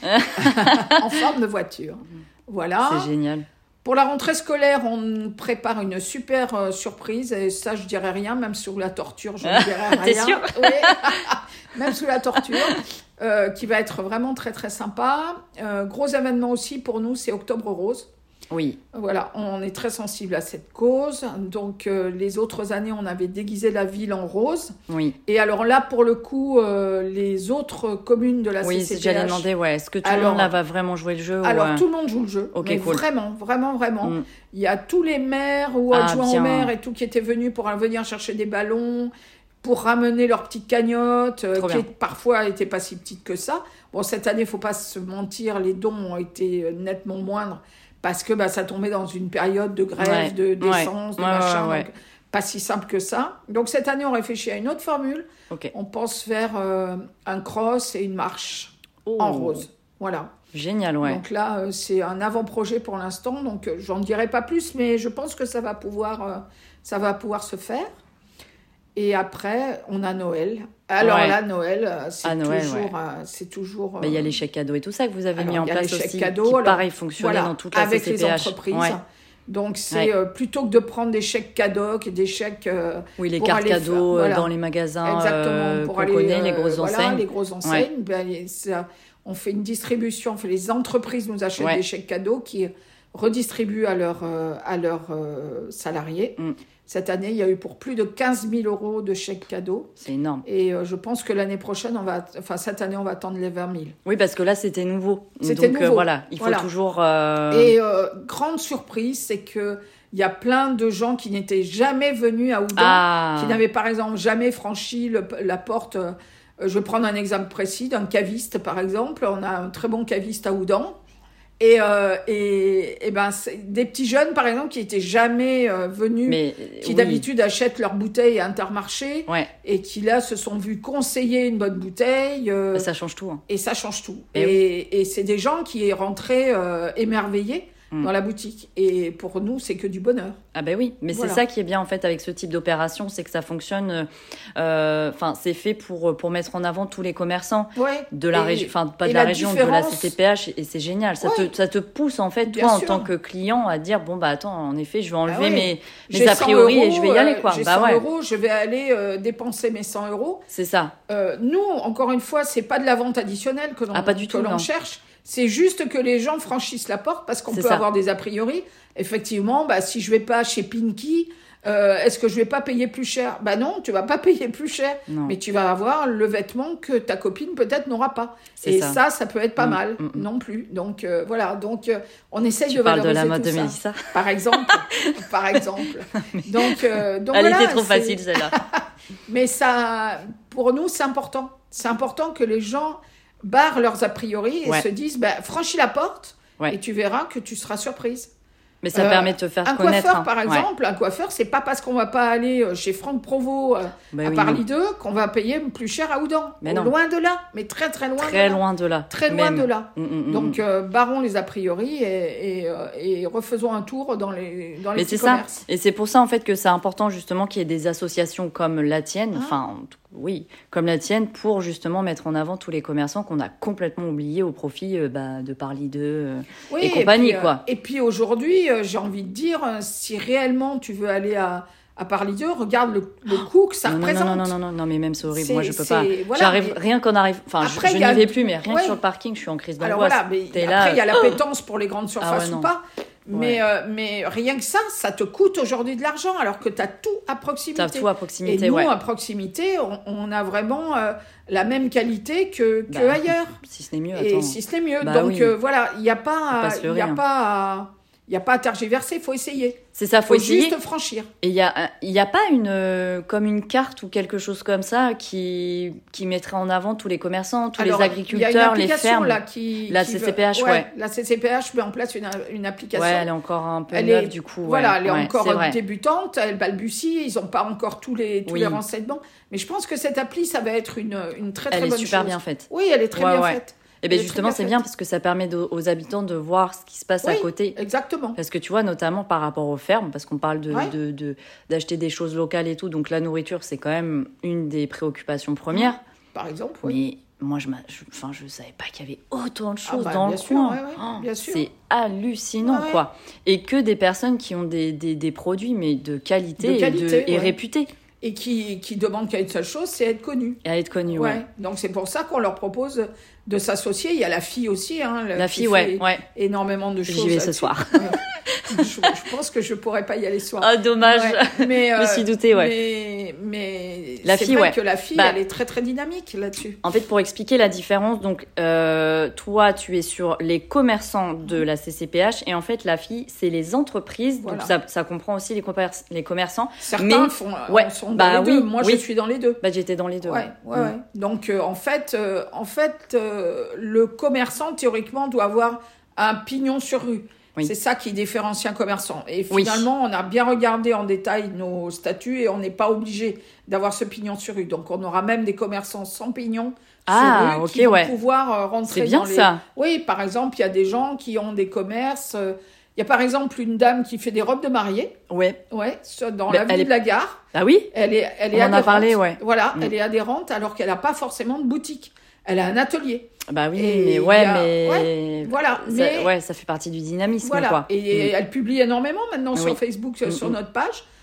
En forme de voiture. Voilà. C'est génial. Pour la rentrée scolaire, on prépare une super euh, surprise. Et ça, je dirais rien, même sous la torture, je ne dirais rien. T'es sûr ? Oui. Même sous la torture, euh, qui va être vraiment très, très sympa. Euh, gros événement aussi pour nous, c'est Octobre Rose. Oui. Voilà, on est très sensible à cette cause. Donc, euh, les autres années, on avait déguisé la ville en rose. Oui. Et alors là, pour le coup, euh, les autres communes de la oui, C C P H... Oui, j'allais demander, ouais, est-ce que tout alors, le monde là va vraiment jouer le jeu Alors, ou... tout le monde joue le jeu. Ok, mais cool. Vraiment, vraiment, vraiment. Mm. Il y a tous les maires ou ah, adjoints au maire et tout qui étaient venus pour venir chercher des ballons, pour ramener leur petite cagnotte, euh, qui est, parfois n'était pas si petite que ça. Bon, cette année, il ne faut pas se mentir, les dons ont été nettement moindres. Parce que bah, ça tombait dans une période de grève, ouais, de d'essence, ouais, de machin. ouais, ouais. Donc, pas si simple que ça. Donc, cette année, on réfléchit à une autre formule. Okay. On pense faire euh, un cross et une marche oh. en rose. Voilà. Génial, ouais. Donc là, euh, c'est un avant-projet pour l'instant. Donc, euh, j'en dirai pas plus, mais je pense que ça va pouvoir, euh, ça va pouvoir se faire. Et après, on a Noël. Alors ouais. là, Noël, c'est ah, Noël, toujours... Ouais. Euh, c'est toujours il euh... y a les chèques cadeaux et tout ça que vous avez alors, mis en place aussi, cadeaux, qui alors, pareil fonctionnait voilà, dans toute la avec C C P H. Les entreprises. Ouais. Donc, c'est ouais. euh, plutôt que de prendre des chèques cadeaux, des chèques... Euh, oui, les cartes cadeaux faire, voilà. dans les magasins euh, pour qu'on aller, connaît, euh, les grosses voilà, enseignes. les grosses enseignes. Ouais. Ben, ça, on fait une distribution, on fait, les entreprises nous achètent ouais. des chèques cadeaux qui... redistribuent à leurs euh, à leurs euh, salariés. Mm. Cette année, il y a eu pour plus de quinze mille euros de chèques cadeaux. C'est énorme. Et euh, je pense que l'année prochaine, on va, enfin cette année, on va attendre les vingt mille. Oui, parce que là, c'était nouveau. C'était Donc, nouveau. Euh, voilà, il faut voilà. toujours... Euh... Et euh, grande surprise, c'est que il y a plein de gens qui n'étaient jamais venus à Houdan, ah. qui n'avaient par exemple jamais franchi le, la porte. Euh, je vais prendre un exemple précis d'un caviste, par exemple. On a un très bon caviste à Houdan. Et, euh, et, et ben, c'est des petits jeunes, par exemple, qui n'étaient jamais euh, venus, Mais, qui oui. d'habitude achètent leurs bouteilles à Intermarché, ouais. et qui là se sont vus conseiller une bonne bouteille. Euh, ça change tout. Hein. Et ça change tout. Et, et, oui. et c'est des gens qui est rentrés euh, émerveillés dans la boutique. Et pour nous, c'est que du bonheur. Ah ben oui, mais voilà. C'est ça qui est bien en fait avec ce type d'opération, c'est que ça fonctionne, enfin euh, c'est fait pour, pour mettre en avant tous les commerçants ouais. de la région, enfin pas de la, la région, différence... de la C C P H, et c'est génial. Ça, ouais. te, ça te pousse en fait, bien toi sûr. En tant que client, à dire, bon bah attends, en effet, je vais enlever ah ouais. mes, mes a priori euros, et je vais y aller quoi. J'ai bah cent ouais. euros, je vais aller euh, dépenser mes cent euros. C'est ça. Euh, nous, encore une fois, c'est pas de la vente additionnelle que l'on, ah, pas du que tout, l'on cherche. C'est juste que les gens franchissent la porte parce qu'on c'est peut ça. Avoir des a priori. Effectivement, bah, si je vais pas chez Pinky, euh, est-ce que je vais pas payer plus cher ? Bah non, tu vas pas payer plus cher. Non. Mais tu vas avoir le vêtement que ta copine peut-être n'aura pas. C'est Et ça. ça, ça peut être pas mmh, mal mmh. non plus. Donc euh, voilà, donc euh, on essaye tu de valoriser de la mode tout de ça. Mélissa. Par exemple, par exemple. Donc, euh, donc elle voilà, était trop c'est... facile celle-là. Mais ça, pour nous, c'est important. C'est important que les gens barrent leurs a priori et ouais. se disent bah, franchis la porte ouais. et tu verras que tu seras surprise. Mais ça euh, permet de te faire un connaître. Un coiffeur, hein. par exemple, ouais. un coiffeur, c'est pas parce qu'on va pas aller chez Franck Provost euh, bah à oui, Parly deux qu'on va payer plus cher à Houdan. Mais non. Loin de là, mais très très loin. Très de là. loin de là. Très loin Même. de là. Mm, mm, Donc euh, barrons les a priori et, et, euh, et refaisons un tour dans les dans les mais petits c'est commerces. Ça. Et c'est pour ça en fait que c'est important justement qu'il y ait des associations comme la tienne, enfin ah. oui, comme la tienne, pour justement mettre en avant tous les commerçants qu'on a complètement oubliés au profit euh, bah, de Parly deux euh, oui, et compagnie et puis, quoi. Euh, et puis aujourd'hui, euh, j'ai envie de dire, si réellement tu veux aller à à Parly deux, regarde le, le coût que ça non, représente. Non, non, non, non, non, mais même c'est horrible. C'est, Moi, je peux pas. Voilà, J'arrive, mais... rien qu'on arrive. Enfin, après, je, je n'y a... vais plus, mais rien ouais. que sur le parking, je suis en crise d'angoisse. Alors voilà, mais T'es après, il là... y a la pétence pour les grandes surfaces ah ouais, ou pas. Mais, ouais. euh, mais rien que ça, ça te coûte aujourd'hui de l'argent, alors que tu as tout à proximité. Tu as tout à proximité, Et nous, ouais. à proximité, on, on a vraiment euh, la même qualité que, que bah, ailleurs. Si ce n'est mieux, Et attends. si ce n'est mieux. Bah, Donc oui. euh, voilà, il n'y a pas, il y a pas à... Il n'y a pas à tergiverser, il faut essayer. C'est ça, faut, faut essayer. juste franchir. Et il y a, il y a pas une, euh, comme une carte ou quelque chose comme ça qui, qui mettrait en avant tous les commerçants, tous Alors, les agriculteurs, les fermes. Là, qui, la qui C C P H, veut... ouais, ouais. La C C P H met en place une, une application. Ouais, elle est encore un peu elle neuve est, du coup. Voilà, ouais. elle est ouais, encore c'est débutante, elle balbutie, ils n'ont pas encore tous les, tous oui. les renseignements. Mais je pense que cette appli, ça va être une, une très très elle bonne chose. Elle est super bien faite. Oui, elle est très ouais, bien ouais. faite. Et bien justement, c'est bien parce que ça permet de, aux habitants de voir ce qui se passe oui, à côté. Exactement. Parce que tu vois, notamment par rapport aux fermes, parce qu'on parle de, ouais. de, de, d'acheter des choses locales et tout, donc la nourriture, c'est quand même une des préoccupations premières. Par exemple, oui. Mais moi, je ne je, enfin, je savais pas qu'il y avait autant de choses ah bah, dans le sûr, coin. Ouais, ouais, oh, bien sûr. C'est hallucinant, ouais, quoi. Et que des personnes qui ont des, des, des produits, mais de qualité, de qualité et, de, et ouais. réputés. Et qui, qui demandent qu'à une seule chose, c'est être connu. Et à être connu, ouais. ouais. Donc c'est pour ça qu'on leur propose de s'associer. Il y a la fille aussi, hein, la fille, ouais, ouais. énormément de choses. J'y vais ce soir. je, je pense que je pourrais pas y aller ce soir. Ah, dommage. Ouais. Mais, je me suis doutée, ouais. Mais, mais la c'est fille, vrai ouais. que la fille, bah, elle est très très dynamique là-dessus. En fait, pour expliquer la différence, donc euh, toi, tu es sur les commerçants de la C C P H et en fait, la fille, c'est les entreprises. Voilà. Donc ça, ça comprend aussi les, commerce, les commerçants. Certains mais, font, ouais, sont dans bah, les deux. Oui, Moi, oui. je suis dans les deux. Bah, j'étais dans les deux. Ouais, ouais, ouais. Mmh. Donc euh, en fait, euh, en fait, euh, le commerçant théoriquement doit avoir un pignon sur rue. Oui. C'est ça qui différencie un commerçant. Et finalement, oui. on a bien regardé en détail nos statuts et on n'est pas obligé d'avoir ce pignon sur rue. Donc, on aura même des commerçants sans pignon ah, sur rue okay, qui vont ouais. pouvoir rentrer C'est bien dans les... ça. Oui, par exemple, il y a des gens qui ont des commerces. Il y a par exemple une dame qui fait des robes de mariée. Ouais. Ouais, dans l'avenue est... de la Gare. Ah oui. Elle est, elle est on adhérente. en a parlé, ouais. Voilà, mm. elle est adhérente alors qu'elle n'a pas forcément de boutique. Elle a un atelier. Bah oui, et mais ouais, a... mais ouais, voilà, ça, mais ouais, ça fait partie du dynamisme, voilà. quoi. Et mm. elle publie énormément maintenant oui. sur Facebook, mm. sur notre page.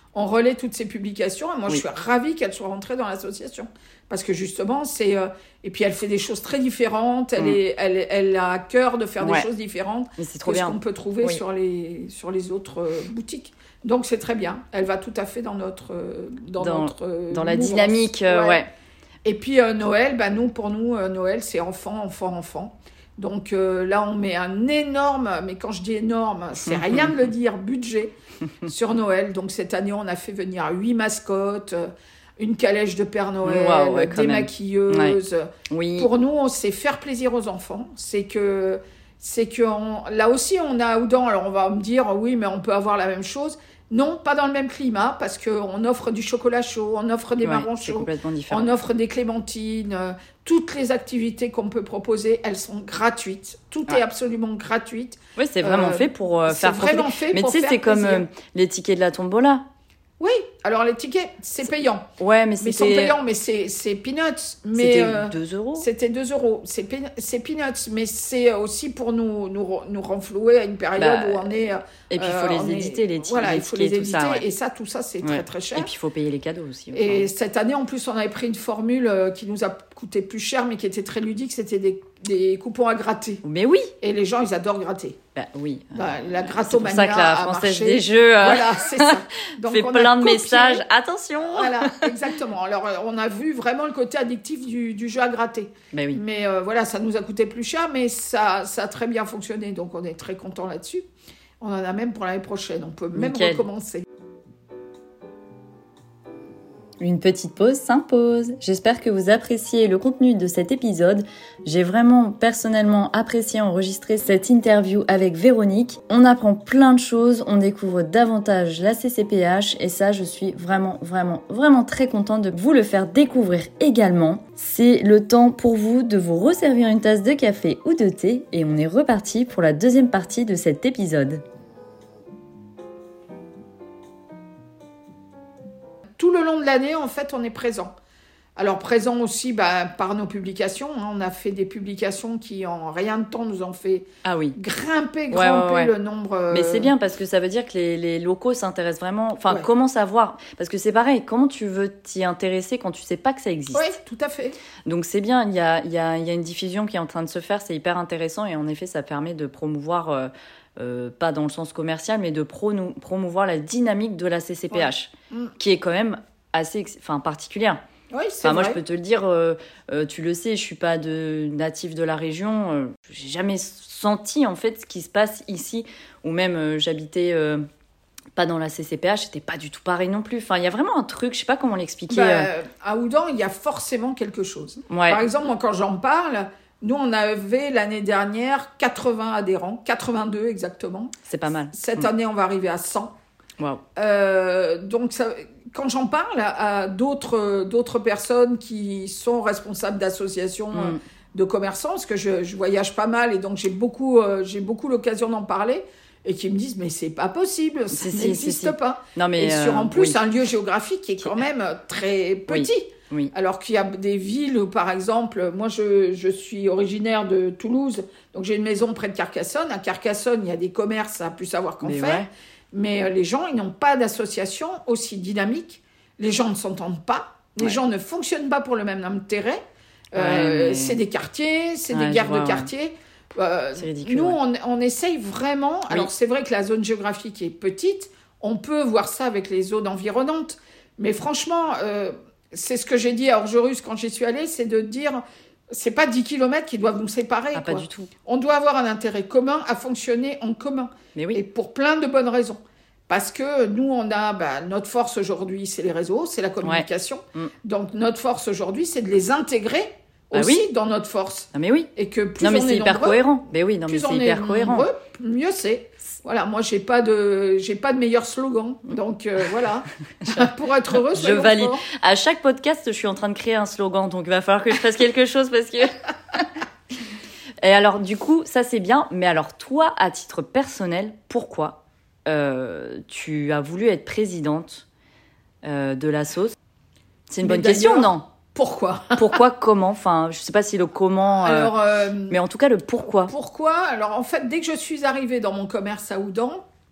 on relaie toutes ces publications. Et moi, oui. je suis ravie qu'elle soit rentrée dans l'association. Parce que justement, c'est... Euh, et puis, elle fait des choses très différentes. Elle, mmh. est, elle, elle a à cœur de faire ouais. des choses différentes Mais c'est trop que bien. ce qu'on peut trouver oui. sur, les, sur les autres euh, boutiques. Donc, c'est très bien. Elle va tout à fait dans notre euh, Dans, dans, notre, euh, dans la dynamique, euh, ouais. ouais. Et puis, euh, Noël, bah, nous, pour nous, euh, Noël, c'est enfant, enfant, enfant. Donc euh, là, on met un énorme, mais quand je dis énorme, c'est rien de le dire, budget sur Noël. Donc cette année, on a fait venir huit mascottes, une calèche de Père Noël, wow, ouais, des même. maquilleuses. Ouais. Oui. Pour nous, c'est faire plaisir aux enfants. C'est que, c'est que on, là aussi, on a à Houdan, alors on va me dire, oui, mais on peut avoir la même chose. Non, pas dans le même climat, parce qu'on offre du chocolat chaud, on offre des ouais, marrons chauds, on offre des clémentines. Euh, toutes les activités qu'on peut proposer, elles sont gratuites. Tout ouais. est absolument gratuit. Oui, c'est vraiment euh, fait pour euh, faire profiter. Vraiment fait Mais pour tu sais, c'est comme euh, les tickets de la tombola. Oui, alors les tickets, c'est, c'est... payant. Ouais, mais c'était... Mais ils sont payants, mais c'est, c'est peanuts. Mais, c'était euh, deux euros. C'était deux euros. C'est, pe... c'est peanuts, mais c'est aussi pour nous, nous, nous renflouer à une période bah, où on est... Euh, et puis, il faut les éditer, est... les tickets. Voilà, il faut les éditer. Ça, ouais. Et ça, tout ça, c'est ouais. très, très cher. Et puis, il faut payer les cadeaux aussi. Et enfin. Cette année, en plus, on avait pris une formule qui nous a coûté plus cher, mais qui était très ludique. C'était des, des coupons à gratter. Mais oui. Et les gens, ils adorent gratter. Bah oui. Bah, la grattomania. C'est pour ça que la Française des Jeux euh, voilà, c'est ça. Donc, fait plein de copié... messages. Attention. Voilà, exactement. Alors, on a vu vraiment le côté addictif du, du jeu à gratter. Bah oui. Mais euh, voilà, ça nous a coûté plus cher, mais ça, ça a très bien fonctionné. Donc, on est très contents là-dessus. On en a même pour l'année prochaine. On peut même Nickel. recommencer. Une petite pause s'impose. J'espère que vous appréciez le contenu de cet épisode. J'ai vraiment personnellement apprécié enregistrer cette interview avec Véronique. On apprend plein de choses, on découvre davantage la C C P H et ça, je suis vraiment, vraiment, vraiment très contente de vous le faire découvrir également. C'est le temps pour vous de vous resservir une tasse de café ou de thé et on est reparti pour la deuxième partie de cet épisode. Tout le long de l'année, en fait, on est présent. Alors, présent aussi bah, par nos publications. Hein. On a fait des publications qui, en rien de temps, nous ont fait ah oui. grimper, grimper ouais, ouais, ouais. le nombre... Euh... Mais c'est bien, parce que ça veut dire que les, les locaux s'intéressent vraiment... Enfin, ouais. comment savoir ? Parce que c'est pareil, comment tu veux t'y intéresser quand tu sais pas que ça existe ? Oui, tout à fait. Donc, c'est bien, il y a, il y a, il y a une diffusion qui est en train de se faire, c'est hyper intéressant. Et en effet, ça permet de promouvoir... Euh, Euh, pas dans le sens commercial, mais de pro- promouvoir la dynamique de la C C P H, ouais. mmh. qui est quand même assez enfin, particulière. Oui, c'est enfin, moi, vrai. je peux te le dire, euh, euh, tu le sais, je suis pas de natif de la région, euh, j'ai jamais senti en fait ce qui se passe ici, ou même euh, j'habitais euh, pas dans la C C P H, c'était pas du tout pareil non plus. Enfin, il y a vraiment un truc, je sais pas comment l'expliquer. Bah, euh... À Houdan, il y a forcément quelque chose. Ouais. Par exemple, moi, quand j'en parle. Nous, on avait l'année dernière quatre-vingts adhérents, quatre-vingt-deux exactement. C'est pas mal. Cette mmh. année, on va arriver à cent. Wow. Euh, donc, ça, quand j'en parle à, à d'autres, d'autres personnes qui sont responsables d'associations mmh. de commerçants, parce que je, je voyage pas mal et donc j'ai beaucoup, euh, j'ai beaucoup l'occasion d'en parler, et qui me disent mais c'est pas possible, ça si, n'existe si, si. pas. Non, mais et sur euh, en plus oui. un lieu géographique qui est quand même très petit. Oui. Oui. Alors qu'il y a des villes où, par exemple, moi je, je suis originaire de Toulouse, donc j'ai une maison près de Carcassonne. À Carcassonne, il y a des commerces à plus savoir qu'en faire. Ouais. Mais les gens, ils n'ont pas d'association aussi dynamique. Les gens ne s'entendent pas. Les ouais. gens ne fonctionnent pas pour le même intérêt. Euh, ouais, mais... C'est des quartiers, c'est ouais, des guerres vois, de quartiers. Ouais. Euh, c'est ridicule. Nous, ouais. on, on essaye vraiment... Oui. Alors, c'est vrai que la zone géographique est petite. On peut voir ça avec les zones environnantes. Mais franchement... Euh, c'est ce que j'ai dit à Orgerus quand j'y suis allée, c'est de dire, c'est pas dix kilomètres qui doivent nous séparer. Ah, quoi. Pas du tout. On doit avoir un intérêt commun à fonctionner en commun. Mais oui. Et pour plein de bonnes raisons. Parce que nous, on a, bah, notre force aujourd'hui, c'est les réseaux, c'est la communication. Ouais. Mm. Donc, notre force aujourd'hui, c'est de les intégrer ah, aussi oui. dans notre force. Non, mais oui. Et que plus non, mais on c'est est hyper nombreux, cohérent. Mais oui, non, mais plus c'est on hyper est cohérent. Nombreux, mieux c'est. Voilà, moi, j'ai pas de, j'ai pas de meilleur slogan. Donc, euh, voilà. Pour être heureux, je valide. Fort. À chaque podcast, je suis en train de créer un slogan. Donc, il va falloir que je fasse quelque chose parce que... Et alors, du coup, ça, c'est bien. Mais alors, toi, à titre personnel, pourquoi euh, tu as voulu être présidente euh, de la sauce ? C'est une mais bonne question, non ? Pourquoi ? Pourquoi, comment ? Enfin, je sais pas si le comment, euh, Alors, euh, mais en tout cas le pourquoi. Pourquoi ? Alors en fait, dès que je suis arrivée dans mon commerce à Houdan,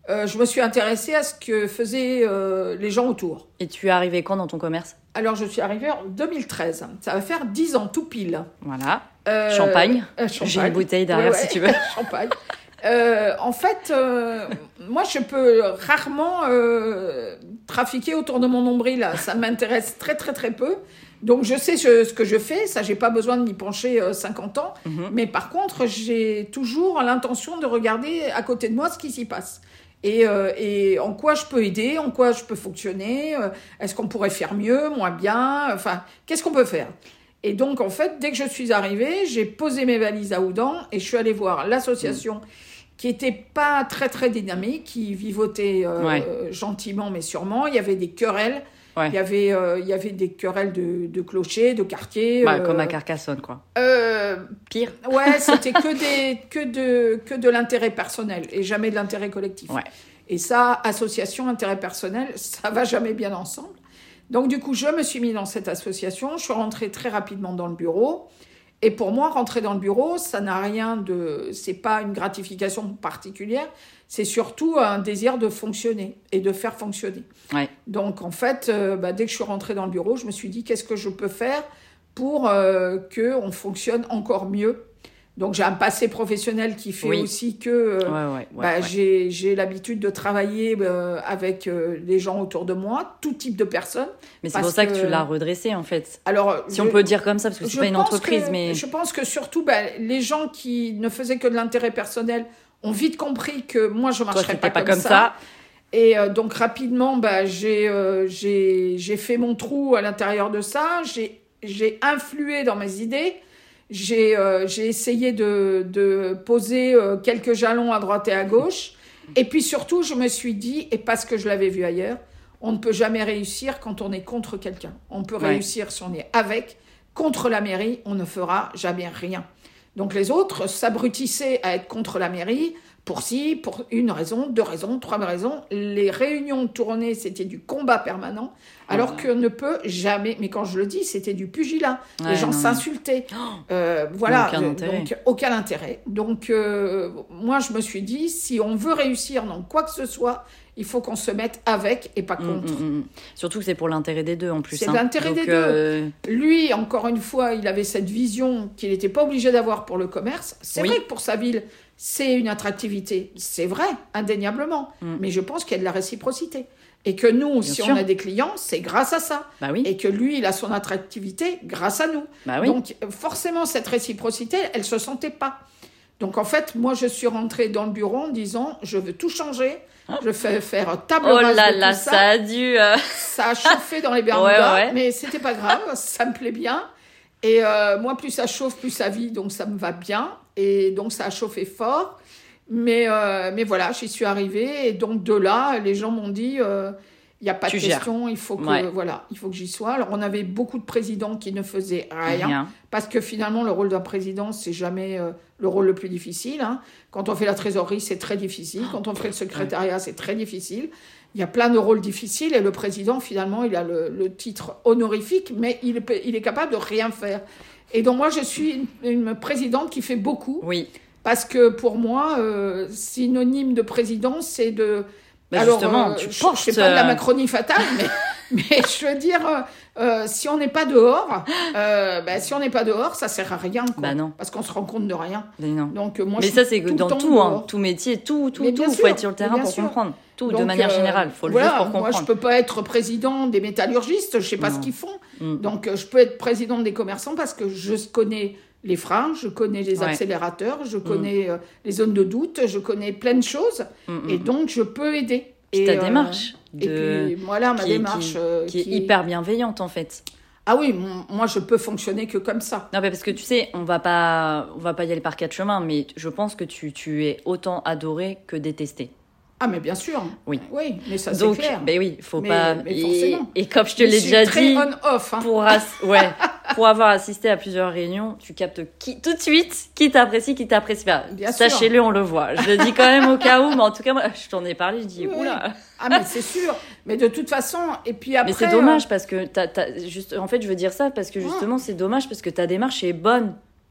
euh, je me suis intéressée à ce que faisaient euh, les gens autour. Et tu es arrivée quand dans ton commerce ? Alors, je suis arrivée en deux mille treize. Ça va faire dix ans, tout pile. Voilà. Euh, champagne. Euh, champagne. J'ai une bouteille derrière, ouais, ouais. si tu veux. Champagne. Euh, en fait, euh, moi, je peux rarement euh, trafiquer autour de mon nombril. Ça m'intéresse très, très, très peu. Donc, je sais ce, ce que je fais. Ça, j'ai pas besoin de m'y pencher euh, cinquante ans. Mm-hmm. Mais par contre, j'ai toujours l'intention de regarder à côté de moi ce qui s'y passe. Et, euh, et en quoi je peux aider, en quoi je peux fonctionner. Euh, est-ce qu'on pourrait faire mieux, moins bien ? Enfin, qu'est-ce qu'on peut faire ? Et donc, en fait, dès que je suis arrivée, j'ai posé mes valises à Houdan et je suis allée voir l'association... Mm. qui était pas très très dynamique, qui vivotait euh, ouais. gentiment mais sûrement. Il y avait des querelles, ouais. il y avait euh, il y avait des querelles de, de clochers, de quartiers. Ouais, euh, comme à Carcassonne, quoi. Euh, Pire. Ouais, c'était que des que de que de l'intérêt personnel et jamais de l'intérêt collectif. Ouais. Et ça, association, intérêt personnel, ça va jamais bien ensemble. Donc du coup, je me suis mis dans cette association. Je suis rentrée très rapidement dans le bureau. Et pour moi, rentrer dans le bureau, ça n'a rien de... C'est pas une gratification particulière, c'est surtout un désir de fonctionner et de faire fonctionner. Ouais. Donc, en fait, euh, bah, dès que je suis rentrée dans le bureau, je me suis dit, qu'est-ce que je peux faire pour euh, qu'on fonctionne encore mieux ? Donc, j'ai un passé professionnel qui fait oui. aussi que euh, ouais, ouais, ouais, bah, ouais. J'ai, j'ai l'habitude de travailler euh, avec euh, les gens autour de moi, tout type de personnes. Mais c'est pour ça que, que tu l'as redressé, en fait. Alors, si je, on peut dire comme ça, parce que c'est pas une entreprise, que, mais... Je pense que surtout, bah, les gens qui ne faisaient que de l'intérêt personnel ont vite compris que moi, je ne marcherais Toi, pas, pas comme, comme ça. ça. Et euh, donc, rapidement, bah, j'ai, euh, j'ai, j'ai fait mon trou à l'intérieur de ça. J'ai, j'ai influé dans mes idées. J'ai, euh, j'ai essayé de, de poser euh, quelques jalons à droite et à gauche. Et puis surtout, je me suis dit, et parce que je l'avais vu ailleurs, on ne peut jamais réussir quand on est contre quelqu'un. On peut ouais. réussir si on est avec. Contre la mairie, on ne fera jamais rien. Donc les autres s'abrutissaient à être contre la mairie pour si, pour une raison, deux raisons, trois raisons. Les réunions tournées, c'était du combat permanent, alors ouais. qu'on ne peut jamais... Mais quand je le dis, c'était du pugilat. Ouais, les gens non, s'insultaient. Euh, voilà, aucun intérêt. Donc aucun intérêt. Donc euh, moi, je me suis dit, si on veut réussir dans quoi que ce soit, il faut qu'on se mette avec et pas contre. Mmh, mmh. Surtout que c'est pour l'intérêt des deux en plus. C'est hein. l'intérêt Donc, des euh... deux. Lui, encore une fois, il avait cette vision qu'il n'était pas obligé d'avoir pour le commerce. C'est oui. vrai que pour sa ville, c'est une attractivité. C'est vrai, indéniablement. Mmh. Mais je pense qu'il y a de la réciprocité. Et que nous, Bien si sûr. on a des clients, c'est grâce à ça. Bah oui. Et que lui, il a son attractivité grâce à nous. Bah oui. Donc, forcément, cette réciprocité, elle ne se sentait pas. Donc, en fait, moi, je suis rentrée dans le bureau en disant, je veux tout changer. Je vais faire table oh rase là de là, tout ça. ça a dû... Euh... Ça a chauffé dans les Bermudas, ouais, ouais. mais c'était pas grave, ça me plaît bien. Et euh, moi, plus ça chauffe, plus ça vit, donc ça me va bien. Et donc, ça a chauffé fort. Mais, euh, mais voilà, j'y suis arrivée. Et donc, de là, les gens m'ont dit... Euh, il n'y a pas tu de question, il faut que, ouais. voilà, il faut que j'y sois. Alors, on avait beaucoup de présidents qui ne faisaient rien, rien. Parce que finalement, le rôle d'un président, c'est jamais euh, le rôle le plus difficile. Hein. Quand on fait la trésorerie, c'est très difficile. Quand on fait le secrétariat, ouais. c'est très difficile. Il y a plein de rôles difficiles et le président, finalement, il a le, le titre honorifique, mais il est, il est capable de rien faire. Et donc, moi, je suis une, une présidente qui fait beaucoup. Oui. Parce que pour moi, euh, synonyme de président, c'est de... Bah Alors, justement, euh, tu je portes... ne fais pas de la Macronie fatale, mais, mais je veux dire, euh, si on n'est pas dehors, euh, bah, si on n'est pas dehors, ça ne sert à rien. Quoi, bah non. Parce qu'on se rend compte de rien. Mais non. Donc, moi, mais je ça, c'est tout dans tout, hein, tout métier, tout, tout, tout. Il faut être sur le terrain pour sûr. comprendre. Tout, Donc, de manière euh, générale. Il faut le voilà, juste pour comprendre. Moi, je ne peux pas être président des métallurgistes, je ne sais pas non. ce qu'ils font. Mm. Donc, euh, je peux être présidente des commerçants parce que je connais... les freins, je connais les ouais. accélérateurs, je connais mmh. euh, les zones de doute, je connais plein de choses. Mmh. Et donc, je peux aider. Puis et ta euh, démarche. De... Et puis, voilà, ma qui, démarche. Qui, euh, qui est qui... hyper bienveillante, en fait. Ah oui, moi, je peux fonctionner que comme ça. Non, mais parce que tu sais, on va pas, on va pas y aller par quatre chemins, mais je pense que tu, tu es autant adoré que détesté. Ah, mais bien sûr. Oui. Oui, mais ça, Donc, c'est clair. Ben oui, faut mais, pas. Mais forcément. Et, et comme je te l'ai déjà très dit. on-off. Hein. Pour, as... ouais, pour avoir assisté à plusieurs réunions, tu captes qui, tout de suite qui t'apprécie, qui t'apprécie pas. Bien Sachez-le, sûr. on le voit. Je le dis quand même au cas où, mais en tout cas, moi, je t'en ai parlé, je dis, oui. oula. Ah, mais c'est sûr. Mais de toute façon, et puis après. Mais c'est dommage euh... parce que t'as, t'as, juste, en fait, je veux dire ça parce que justement, ouais. c'est dommage parce que ta démarche est bonne.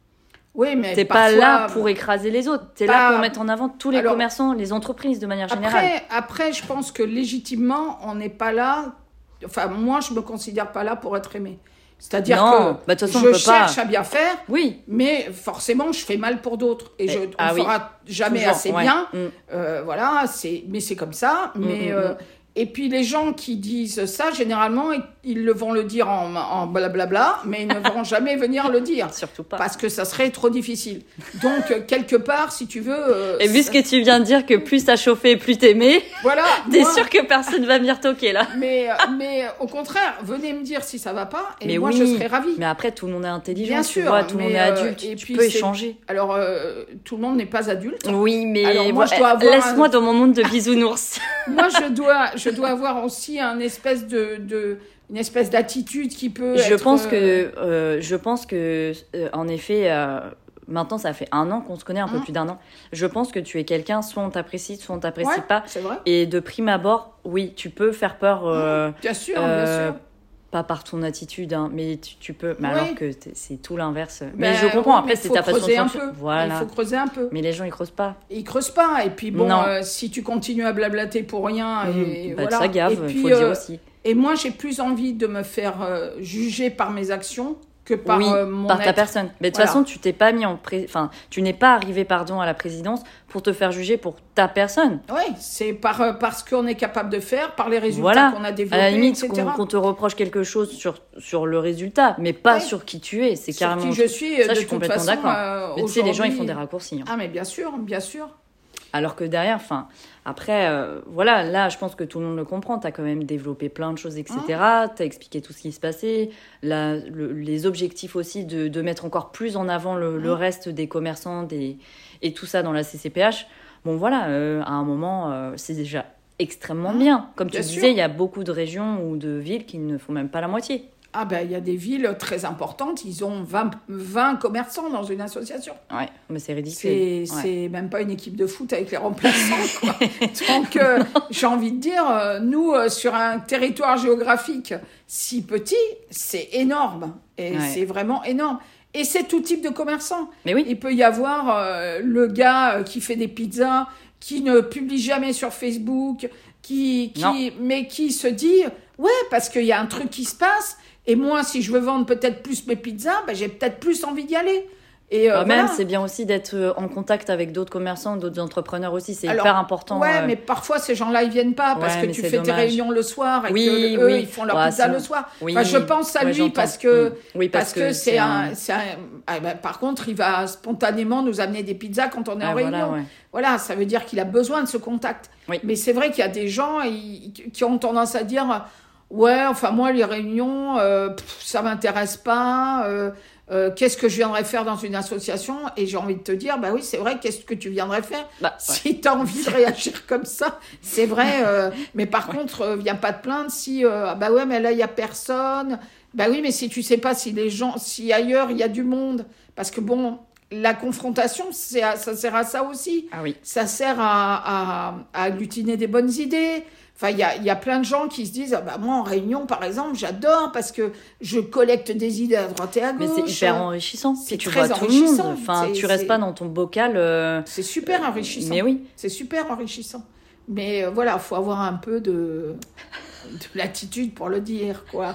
Oui, mais t'es parfois, pas là pour écraser les autres. T'es pas... là pour mettre en avant tous les Alors, commerçants, les entreprises de manière générale. Après, après je pense que légitimement, on n'est pas là. Enfin, moi, je me considère pas là pour être aimé. C'est-à-dire non, que bah, de toute façon, je on peut cherche pas... à bien faire, oui. mais forcément, je fais mal pour d'autres. Et, et je, on ah, fera oui. jamais Toujours, assez ouais. bien. Mm. Euh, voilà, c'est, mais c'est comme ça. Mm, mais, mm, euh, mm. Et puis, les gens qui disent ça, généralement, ils, ils le vont le dire en, en blablabla, mais ils ne vont jamais venir le dire. Surtout pas. Parce que ça serait trop difficile. Donc, quelque part, si tu veux... Euh, et vu ça... ce que tu viens de dire, que plus t'as chauffé, plus t'aimais, voilà, t'es moi... sûr que personne va venir toquer, là. Mais, mais au contraire, venez me dire si ça va pas, et mais moi, oui, je serais ravie. Mais après, tout le monde est intelligent, Bien tu sûr, vois, tout le monde est adulte, euh, et tu puis peux c'est... échanger. Alors, euh, tout le monde n'est pas adulte. Oui, mais Alors, moi, ouais, je dois avoir laisse-moi un... dans mon monde de bisounours. Moi, je dois, je dois avoir aussi un espèce de, de, une espèce d'attitude qui peut je être... Pense que, euh, je pense que, euh, en effet, euh, maintenant, ça fait un an qu'on se connaît, un mmh. peu plus d'un an. Je pense que tu es quelqu'un, soit on t'apprécie, soit on t'apprécie ouais, pas. C'est vrai. Et de prime abord, oui, tu peux faire peur... Euh, mmh, bien sûr, euh, bien sûr. Pas par ton attitude, hein, mais tu, tu peux. Mais oui. Alors que c'est tout l'inverse. Ben, mais je comprends. oui, après, c'est ta façon de un faire. peu. Voilà. Il faut creuser un peu. Mais les gens, ils creusent pas. Ils creusent pas. Et puis bon, euh, si tu continues à blablater pour rien, mmh. et bah, voilà. Ça gave. Il faut euh, dire aussi. Et moi, j'ai plus envie de me faire euh, juger par mes actions que par oui, euh, mon par être. ta personne. Mais de toute voilà. façon, tu t'es pas mis en pré... enfin, tu n'es pas arrivé, pardon, à la présidence pour te faire juger pour ta personne. Oui, c'est par euh, parce qu'on est capable de faire, par les résultats voilà. qu'on a développés, à la limite, et cetera. Qu'on, qu'on te reproche quelque chose sur sur le résultat, mais pas ouais. sur qui tu es. C'est sur carrément. Qui je suis. Ça, de je suis toute complètement façon, d'accord. Euh, mais tu sais, les gens, ils font des raccourcis. Hein. Ah, mais bien sûr, bien sûr. Alors que derrière, enfin, après, euh, voilà, là, je pense que tout le monde le comprend. Tu as quand même développé plein de choses, et cetera. Mmh. Tu as expliqué tout ce qui se passait. La, le, les objectifs aussi de, de mettre encore plus en avant le, mmh. le reste des commerçants des, et tout ça dans la C C P H. Bon, voilà, euh, à un moment, euh, c'est déjà extrêmement mmh. bien. Comme tu bien disais, sûr. il y a beaucoup de régions ou de villes qui ne font même pas la moitié. Ah ben, il y a des villes très importantes, ils ont vingt, vingt commerçants dans une association. Ouais, mais c'est ridicule. C'est, ouais. c'est même pas une équipe de foot avec les remplaçants, quoi. Donc, euh, j'ai envie de dire, euh, nous, euh, sur un territoire géographique si petit, c'est énorme. Et ouais. c'est vraiment énorme. Et c'est tout type de commerçants. Mais oui. Il peut y avoir euh, le gars qui fait des pizzas, qui ne publie jamais sur Facebook, qui, qui, mais qui se dit, ouais, parce qu'il y a un truc qui se passe. Et moi, si je veux vendre peut-être plus mes pizzas, ben, j'ai peut-être plus envie d'y aller. Et euh, bah, voilà. Même, c'est bien aussi d'être en contact avec d'autres commerçants, d'autres entrepreneurs aussi. C'est Alors, hyper important. Ouais, euh... mais parfois, ces gens-là, ils viennent pas parce ouais, que tu fais dommage. tes réunions le soir et oui, que eux, oui. ils font leur ouais, pizza c'est... le soir. Oui, enfin, je pense à ouais, lui parce que, mmh. oui, parce, parce que, que c'est, c'est un... un... C'est un... Ah, ben, par contre, il va spontanément nous amener des pizzas quand on est ah, en réunion. Voilà, ouais. voilà, ça veut dire qu'il a besoin de ce contact. Oui. Mais c'est vrai qu'il y a des gens ils... qui ont tendance à dire... Ouais, enfin moi les réunions, euh, pff, ça m'intéresse pas. Euh, euh, qu'est-ce que je viendrais faire dans une association ? Et j'ai envie de te dire, bah oui, c'est vrai. Qu'est-ce que tu viendrais faire ? bah, Si ouais. t'as envie de réagir comme ça, c'est vrai. Euh, mais par ouais. contre, euh, viens pas te plaindre si, euh, bah ouais, mais là il y a personne. Bah oui, mais si tu sais pas si les gens, si ailleurs il y a du monde, parce que bon. La confrontation, c'est à, ça sert à ça aussi. Ah oui. Ça sert à, à, à agglutiner des bonnes idées. Enfin, il y a, y a plein de gens qui se disent, ah bah, moi, en réunion, par exemple, j'adore parce que je collecte des idées à droite et à gauche. Mais c'est hyper enrichissant. C'est tu très vois enrichissant. Tout le monde. Enfin, c'est, tu restes c'est... pas dans ton bocal. Euh... C'est super enrichissant. Mais oui. C'est super enrichissant. Mais euh, voilà, il faut avoir un peu de, de l'attitude pour le dire, quoi.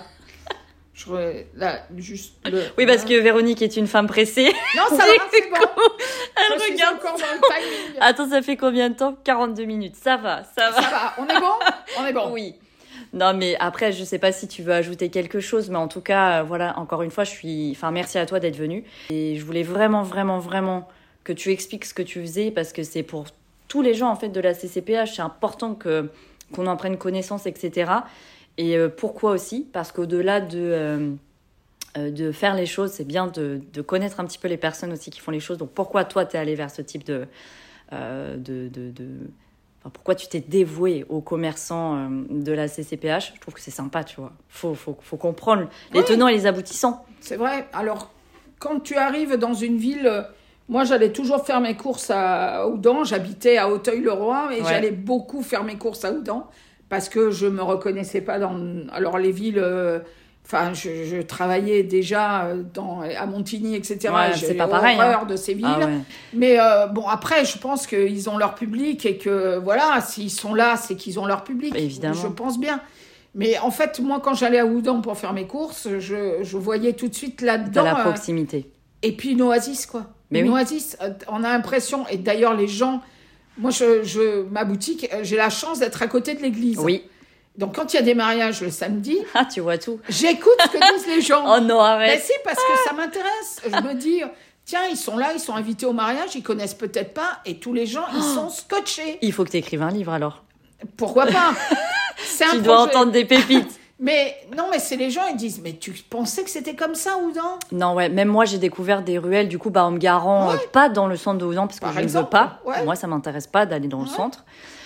Je re... Là, juste le... Oui, parce que Véronique est une femme pressée. Non, ça va, c'est bon. Elle je regarde encore dans le timing. Attends, ça fait combien de temps ? quarante-deux minutes. Ça va, ça va. Ça va. On est bon ? On est bon. Oui. Non, mais après, je sais pas si tu veux ajouter quelque chose, mais en tout cas, euh, voilà, encore une fois, je suis... Enfin, merci à toi d'être venue. Et je voulais vraiment, vraiment, vraiment que tu expliques ce que tu faisais, parce que c'est pour tous les gens, en fait, de la C C P H, c'est important que, qu'on en prenne connaissance, et cetera. Et euh, pourquoi aussi ? Parce qu'au-delà de, euh, euh, de faire les choses, c'est bien de, de connaître un petit peu les personnes aussi qui font les choses. Donc pourquoi toi, t'es allé vers ce type de... Euh, de, de, de... Enfin, pourquoi tu t'es dévoué aux commerçants euh, de la C C P H ? Je trouve que c'est sympa, tu vois. Faut, faut, faut comprendre les oui. tenants et les aboutissants. C'est vrai. Alors, quand tu arrives dans une ville... Moi, j'allais toujours faire mes courses à Oudan. J'habitais à Auteuil-le-Roi et ouais. j'allais beaucoup faire mes courses à Oudan. Parce que je me reconnaissais pas dans... Alors, les villes... Euh... Enfin, je, je travaillais déjà dans, à Montigny, et cetera. Ouais, J'ai c'est pas pareil. horreur hein. de ces villes. Ah ouais. Mais euh, bon, après, je pense qu'ils ont leur public et que, voilà, s'ils sont là, c'est qu'ils ont leur public. Évidemment. Je pense bien. Mais en fait, moi, quand j'allais à Oudan pour faire mes courses, je, je voyais tout de suite là-dedans... Dans la proximité. Euh, et puis une oasis, quoi. Mais une oui. oasis, on a l'impression... Et d'ailleurs, les gens... Moi, je, je, ma boutique, j'ai la chance d'être à côté de l'église. Oui. Donc, quand il y a des mariages le samedi... Ah, tu vois tout. J'écoute ce que disent les gens. Oh non, arrête. Mais si, parce que ça m'intéresse. Je me dis, tiens, ils sont là, ils sont invités au mariage, ils connaissent peut-être pas, et tous les gens, ils sont scotchés. Il faut que tu écrives un livre, alors. Pourquoi pas? C'est un Tu projet. dois entendre des pépites. Mais non, mais c'est les gens, ils disent, mais tu pensais que c'était comme ça, Oudan? Non, ouais, même moi, j'ai découvert des ruelles, du coup, bah, en me garant, Ouais. euh, pas dans le centre de Oudan, parce que Par je exemple, ne veux pas. ouais. Moi, ça m'intéresse pas d'aller dans le Ouais. centre.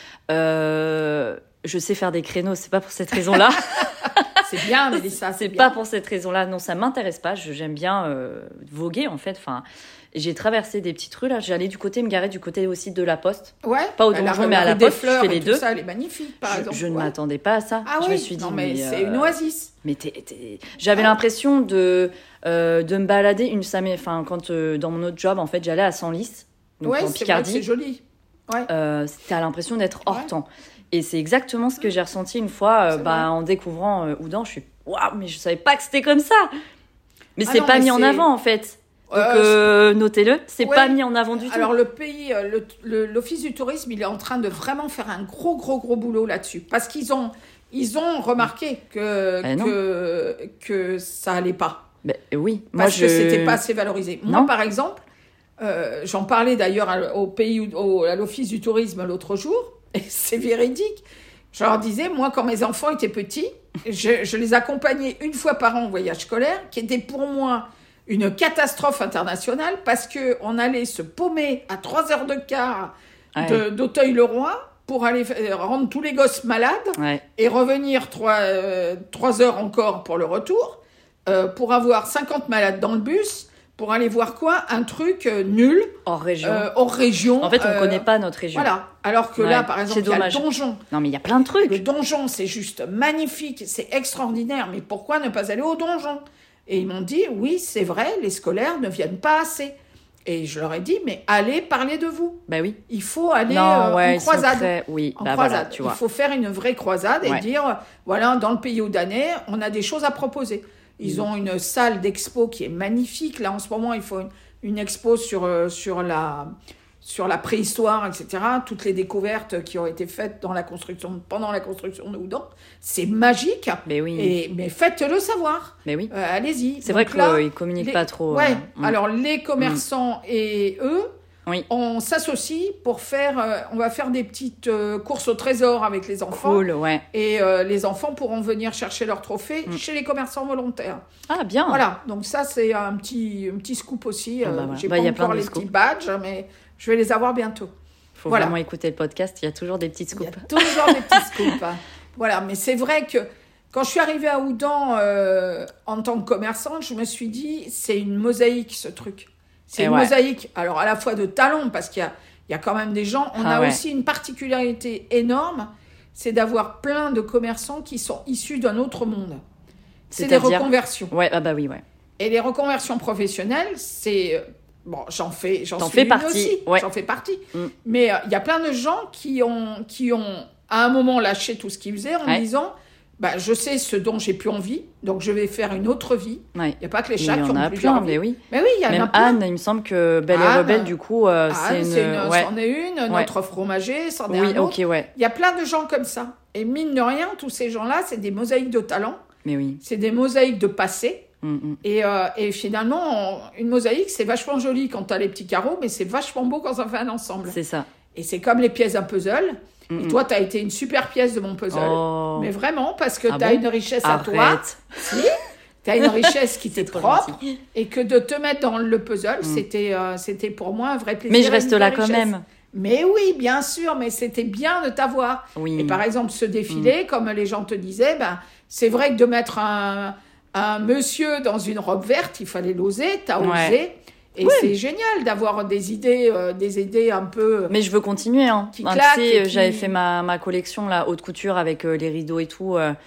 Euh, je sais faire des créneaux, c'est pas pour cette raison-là. C'est bien, Mélissa, c'est C'est bien. pas pour cette raison-là. Non, ça m'intéresse pas. Je, j'aime bien euh, voguer, en fait. Enfin, j'ai traversé des petites rues, là. J'allais du côté, me garer du côté aussi de la Poste. Ouais. Pas au Bah, la donjon, rue- mais à la rue des Poste, je Fleurs fais et les tout deux. ça, elle est magnifique, par Je, exemple. je ne ouais. m'attendais pas à ça. Ah je oui, me suis dit, non, mais, mais, c'est euh, une oasis. Mais t'es, t'es- j'avais Ah. l'impression de, euh, de me balader une samedi, enfin, quand euh, dans mon autre job, en fait, j'allais à Senlis, donc Ouais, en c'est vrai que Picardie. c'est joli. Ouais. Euh, t'as l'impression d'être hors Ouais. temps. Et c'est exactement ce que j'ai ressenti une fois euh, C'est bah, vrai. en découvrant euh, Oudan. Je suis waouh, mais je savais pas que c'était comme ça. Mais Ah c'est non, pas mais mis en c'est- avant en fait. Donc Euh, euh, notez-le, c'est ouais. pas mis en avant du tout. Alors le pays, euh, le- le- l'Office du tourisme, il est en train de vraiment faire un gros, gros, gros boulot là-dessus. Parce qu'ils ont, ils ont remarqué que, Eh non. que, que ça allait pas. Ben, oui, moi Parce je. que c'était pas assez valorisé. Moi, Non. par exemple, euh, j'en parlais d'ailleurs à- au pays, au, à l'Office du tourisme l'autre jour, et c'est véridique. Je leur disais, moi, quand mes enfants étaient petits, je, je les accompagnais une fois par an au voyage scolaire, qui était pour moi une catastrophe internationale, parce qu'on allait se paumer à trois heures de quart de- Ouais. d'Auteuil-le-Roi pour aller fa- rendre tous les gosses malades Ouais. et revenir trois, euh, trois heures encore pour le retour, euh, pour avoir cinquante malades dans le bus, pour aller voir quoi? Un truc euh, nul, Hors région. euh, hors région. en fait, on euh, connaît pas notre région. Voilà. Alors que Ouais, là, par c'est exemple, il y a le dommage. donjon. Non, mais il y a plein de trucs. Le donjon, c'est juste magnifique, c'est extraordinaire, mais pourquoi ne pas aller au donjon? Et ils m'ont dit, oui, c'est vrai, les scolaires ne viennent pas assez. Et je leur ai dit, mais allez parler de vous. Bah oui. Il faut aller Non, euh, ouais, en ils sont croisade. très- Oui, En bah croisade. voilà, tu vois. Il faut faire une vraie croisade et Ouais. dire, voilà, dans le pays oudanais, on a des choses à proposer. Ils Mm. ont une salle d'expo qui est magnifique. Là, en ce moment, il faut une, une expo sur, euh, sur, la, sur la préhistoire, et cetera. Toutes les découvertes qui ont été faites dans la construction, pendant la construction de Oudan. C'est magique. Mais oui. Et, mais faites-le savoir. Mais oui. Euh, allez-y. C'est vrai Donc là, qu'ils communiquent les- pas trop. Ouais. euh, mm. Alors, les commerçants et eux, Oui. on s'associe pour faire... euh, on va faire des petites euh, courses au trésor avec les enfants. Cool, ouais. Et euh, les enfants pourront venir chercher leurs trophées Mm. chez les commerçants volontaires. Ah, bien. Voilà, donc ça c'est un petit, un petit scoop aussi. Ah bah Euh, voilà. J'ai Bah, pas y a plein encore de les scoops. petits badges, mais je vais les avoir bientôt. Faut Voilà. vraiment écouter le podcast, il y a toujours des petites Il y scoops. a toujours des petits scoops. hein. Voilà, mais c'est vrai que quand je suis arrivée à Oudan euh, en tant que commerçante, je me suis dit, c'est une mosaïque ce truc. C'est Et une ouais. mosaïque, alors à la fois de talents, parce qu'il y a, il y a quand même des gens. On Ah a ouais. aussi une particularité énorme, c'est d'avoir plein de commerçants qui sont issus d'un autre monde. C'est des C'est-à-dire reconversions. Ouais, ah bah oui, ouais. Et les reconversions professionnelles, c'est... euh, Bon, j'en fais, j'en T'en suis fais une partie, aussi. ouais. J'en fais partie. Mm. Mais euh, il y a plein de gens qui ont, qui ont, à un moment, lâché tout ce qu'ils faisaient en Ouais. disant, bah, je sais ce dont j'ai plus envie, donc je vais faire une autre vie. Ouais. Il n'y a pas que les Il chats y qui en ont a plusieurs plein, vies. mais oui. Mais oui, il y en a Même plein. Anne, il me semble que Belle et Anne. Rebelle, du coup, euh, Anne, c'est une... c'est une- ouais. c'en est une, Ouais. notre fromager, c'en est Oui, un autre. ok, ouais. Il y a plein de gens comme ça. Et mine de rien, tous ces gens-là, c'est des mosaïques de talent, Mais oui. c'est des mosaïques de passé. Mm, mm. Et, euh, et finalement, on- une mosaïque, c'est vachement joli quand tu as les petits carreaux, mais c'est vachement beau quand ça fait un ensemble. C'est ça. Et c'est comme les pièces d'un puzzle. Mm, Et mm. toi, tu as été une super pièce de mon puzzle. Oh. Mais vraiment, parce que Ah tu as bon une richesse à toi. Arrête. Si, tu as une richesse qui t'est trop propre. gentil. Et que de te mettre dans le puzzle, Mm. c'était, euh, c'était pour moi un vrai plaisir. Mais je et reste une là vraie quand richesse. même. Mais oui, bien sûr, mais c'était bien de t'avoir. Oui. Et par exemple, ce défilé, comme les gens te disaient, ben, c'est vrai que de mettre un, un monsieur dans une robe verte, il fallait l'oser, t'as Ouais. osé. Et Oui. c'est génial d'avoir des idées, euh, des idées un peu... Mais je veux continuer. Hein. Qui Enfin, claque tu sais, et euh, qui- j'avais fait ma, ma collection là, haute couture avec euh, les rideaux et tout. euh,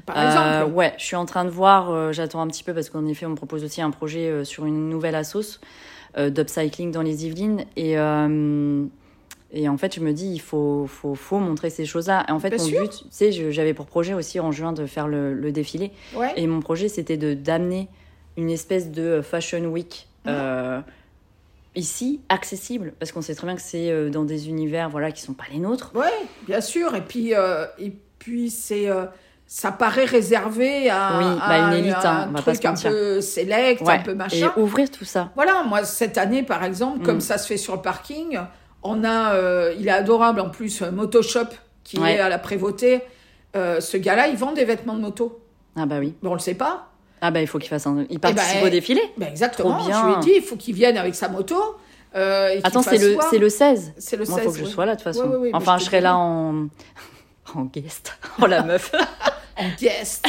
par euh, exemple. Ouais, je suis en train de voir, euh, j'attends un petit peu parce qu'en effet, on me propose aussi un projet euh, sur une nouvelle assos euh, d'upcycling dans les Yvelines. Et, euh, et en fait, je me dis, il faut, faut, faut montrer ces choses-là. Et en fait, Bien mon sûr. but, tu sais, je, j'avais pour projet aussi en juin de faire le, le défilé. Ouais. Et mon projet, c'était de, d'amener une espèce de fashion week euh, ici, accessible. Parce qu'on sait très bien que c'est euh, dans des univers voilà, qui ne sont pas les nôtres. Oui, bien sûr. Et puis, euh, et puis c'est... Euh... ça paraît réservé à, oui, à, bah une élite, à hein, un on va truc pas un se mentir. peu select, ouais. un peu machin. Et ouvrir tout ça. Voilà, moi, cette année, par exemple, Mm. comme ça se fait sur le parking, on a, euh, il est adorable en plus, euh, Motoshop, qui ouais. est à la Prévôté. Euh, ce gars-là, il vend des vêtements de moto. Ah bah oui. Bon, on le sait pas. Ah bah il faut qu'il fasse un... Il participe eh ben, au défilé. Ben exactement, Trop bien. je lui ai dit, il faut qu'il vienne avec sa moto. Euh, et Attends, qu'il c'est le, voir. c'est le seize. C'est le Moi, il seize, faut que je oui. sois là, de toute façon. Ouais, ouais, ouais, enfin, je je serai te là en... en guest. Oh, la meuf. En guest.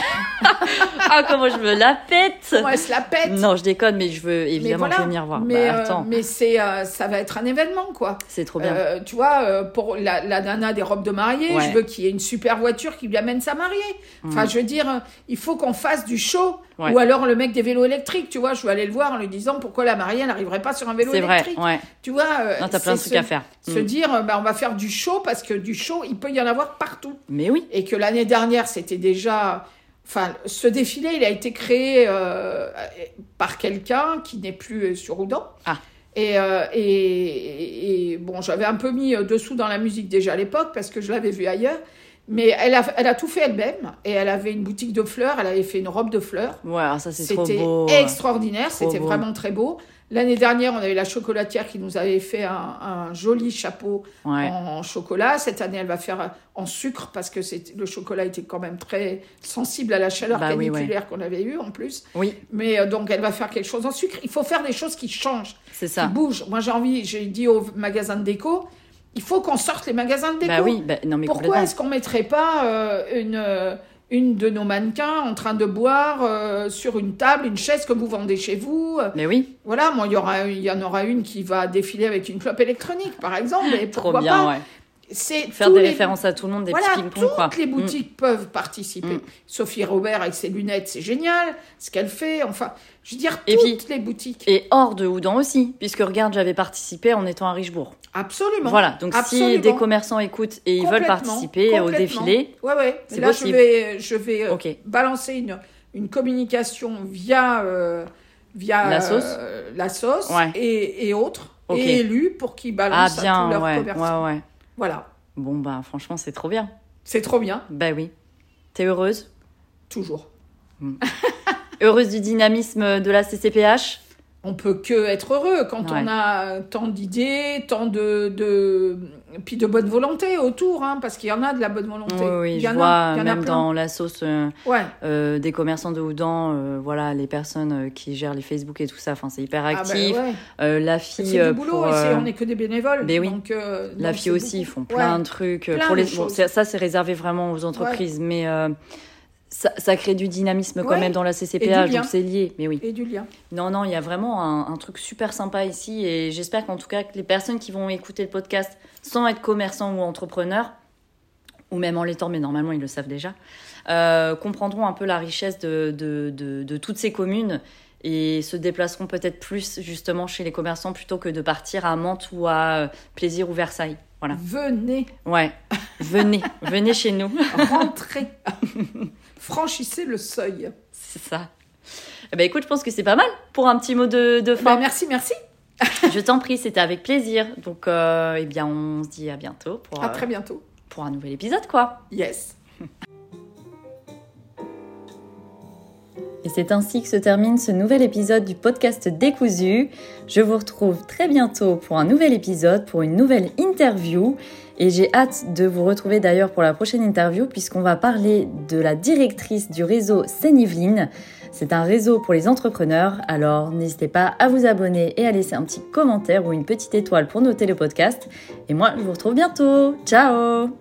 Ah, comment je me la pète. Ouais, se la pète. Non, je déconne, mais je veux évidemment voilà. je vais venir voir. Mais, bah, attends. euh, mais c'est, euh, ça va être un événement, quoi. C'est trop bien. Euh, tu vois, euh, pour la, la nana des robes de mariée, ouais. je veux qu'il y ait une super voiture qui lui amène sa mariée. Enfin, mmh. je veux dire, euh, il faut qu'on fasse du show. Ouais. Ou alors le mec des vélos électriques, tu vois, je veux aller le voir en lui disant pourquoi la mariée n'arriverait pas sur un vélo c'est électrique. Vrai, ouais. Tu vois, euh, non, t'as plein de trucs se, à faire. Se mmh. dire, euh, bah, on va faire du show parce que du show, il peut y en avoir partout. Mais oui. Et que l'année dernière, c'était déjà... Enfin, ce défilé, il a été créé euh, par quelqu'un qui n'est plus sur Houdan. Ah. Et, euh, et, et, et bon, j'avais un peu mis dessous dans la musique déjà à l'époque parce que je l'avais vue ailleurs. Mais elle a, elle a tout fait elle-même. Et elle avait une boutique de fleurs. Elle avait fait une robe de fleurs. Ouais, ça c'est trop beau. C'était extraordinaire. Trop c'était beau. Vraiment très beau. L'année dernière, on avait la chocolatière qui nous avait fait un, un joli chapeau ouais. en chocolat. Cette année, elle va faire en sucre parce que c'est, le chocolat était quand même très sensible à la chaleur bah, caniculaire oui, ouais. qu'on avait eue en plus. Oui. Mais euh, donc, elle va faire quelque chose en sucre. Il faut faire des choses qui changent, c'est ça. qui bougent. Moi, j'ai envie, j'ai dit au magasin de déco, il faut qu'on sorte les magasins de déco. Bah oui, bah, non, mais pourquoi est-ce qu'on ne mettrait pas euh, une... Euh, une de nos mannequins en train de boire euh, sur une table, une chaise que vous vendez chez vous. Mais oui. Voilà, moi, il y aura, il y en aura une qui va défiler avec une clope électronique, par exemple. Et trop bien, pas ouais. C'est faire des les... références à tout le monde, des voilà, petits ping-pong, quoi. Toutes les boutiques mmh. peuvent participer. Mmh. Sophie Robert avec ses lunettes, c'est génial, ce qu'elle fait. Enfin, je veux dire, et toutes puis, les boutiques. Et hors de Houdan aussi, puisque regarde, j'avais participé en étant à Richebourg. Absolument. Voilà, donc Absolument. si des commerçants écoutent et ils veulent participer au défilé, ouais, ouais. c'est là, possible. je vais, je vais euh, okay. balancer une, une communication via, euh, via la sauce, euh, la sauce ouais. et, et autres, okay. et élus pour qu'ils balancent ah, bien, à tous leurs ouais, commerçants. Ouais, ouais. Voilà. Bon, bah franchement, c'est trop bien. C'est trop bien. Bah oui. T'es heureuse ? Toujours. Mm. Heureuse du dynamisme de la C C P H ? On peut que être heureux quand ouais. on a tant d'idées, tant de, de... puis de bonne volonté autour, hein, parce qu'il y en a de la bonne volonté. Oui, oui, il y je en vois a, il y en même a plein. dans la sauce euh, ouais. euh, des commerçants de Houdan, euh, voilà, les personnes euh, qui gèrent les Facebook et tout ça, enfin, c'est hyper actif. Ah bah ouais. euh, la fille c'est du boulot, pour, et euh... on n'est que des bénévoles. Mais oui. Donc, euh, la donc fille aussi, beaucoup. ils font plein ouais. de trucs. Plein pour les... de bon, ça, ça, c'est réservé vraiment aux entreprises, ouais. mais... Euh... Ça, ça crée du dynamisme quand ouais. même dans la C C P H, donc c'est lié. Mais oui. Et du lien. Non, non, il y a vraiment un, un truc super sympa ici et j'espère qu'en tout cas, que les personnes qui vont écouter le podcast sans être commerçants ou entrepreneurs, ou même en l'étant, mais normalement ils le savent déjà, euh, comprendront un peu la richesse de, de, de, de toutes ces communes et se déplaceront peut-être plus justement chez les commerçants plutôt que de partir à Mantes ou à Plaisir ou Versailles. Voilà. Venez. Ouais, venez, venez chez nous. Rentrez. Franchissez le seuil. C'est ça. Eh ben, écoute, je pense que c'est pas mal pour un petit mot de, de fin. Ben, merci, merci. Je t'en prie, c'était avec plaisir. Donc, euh, eh bien, on se dit à bientôt. Pour, à très bientôt. Euh, pour un nouvel épisode, quoi. Yes. Et c'est ainsi que se termine ce nouvel épisode du podcast Décousu. Je vous retrouve très bientôt pour un nouvel épisode, pour une nouvelle interview. Et j'ai hâte de vous retrouver d'ailleurs pour la prochaine interview puisqu'on va parler de la directrice du réseau Seine-Yvelines. C'est un réseau pour les entrepreneurs, alors n'hésitez pas à vous abonner et à laisser un petit commentaire ou une petite étoile pour noter le podcast. Et moi, je vous retrouve bientôt. Ciao!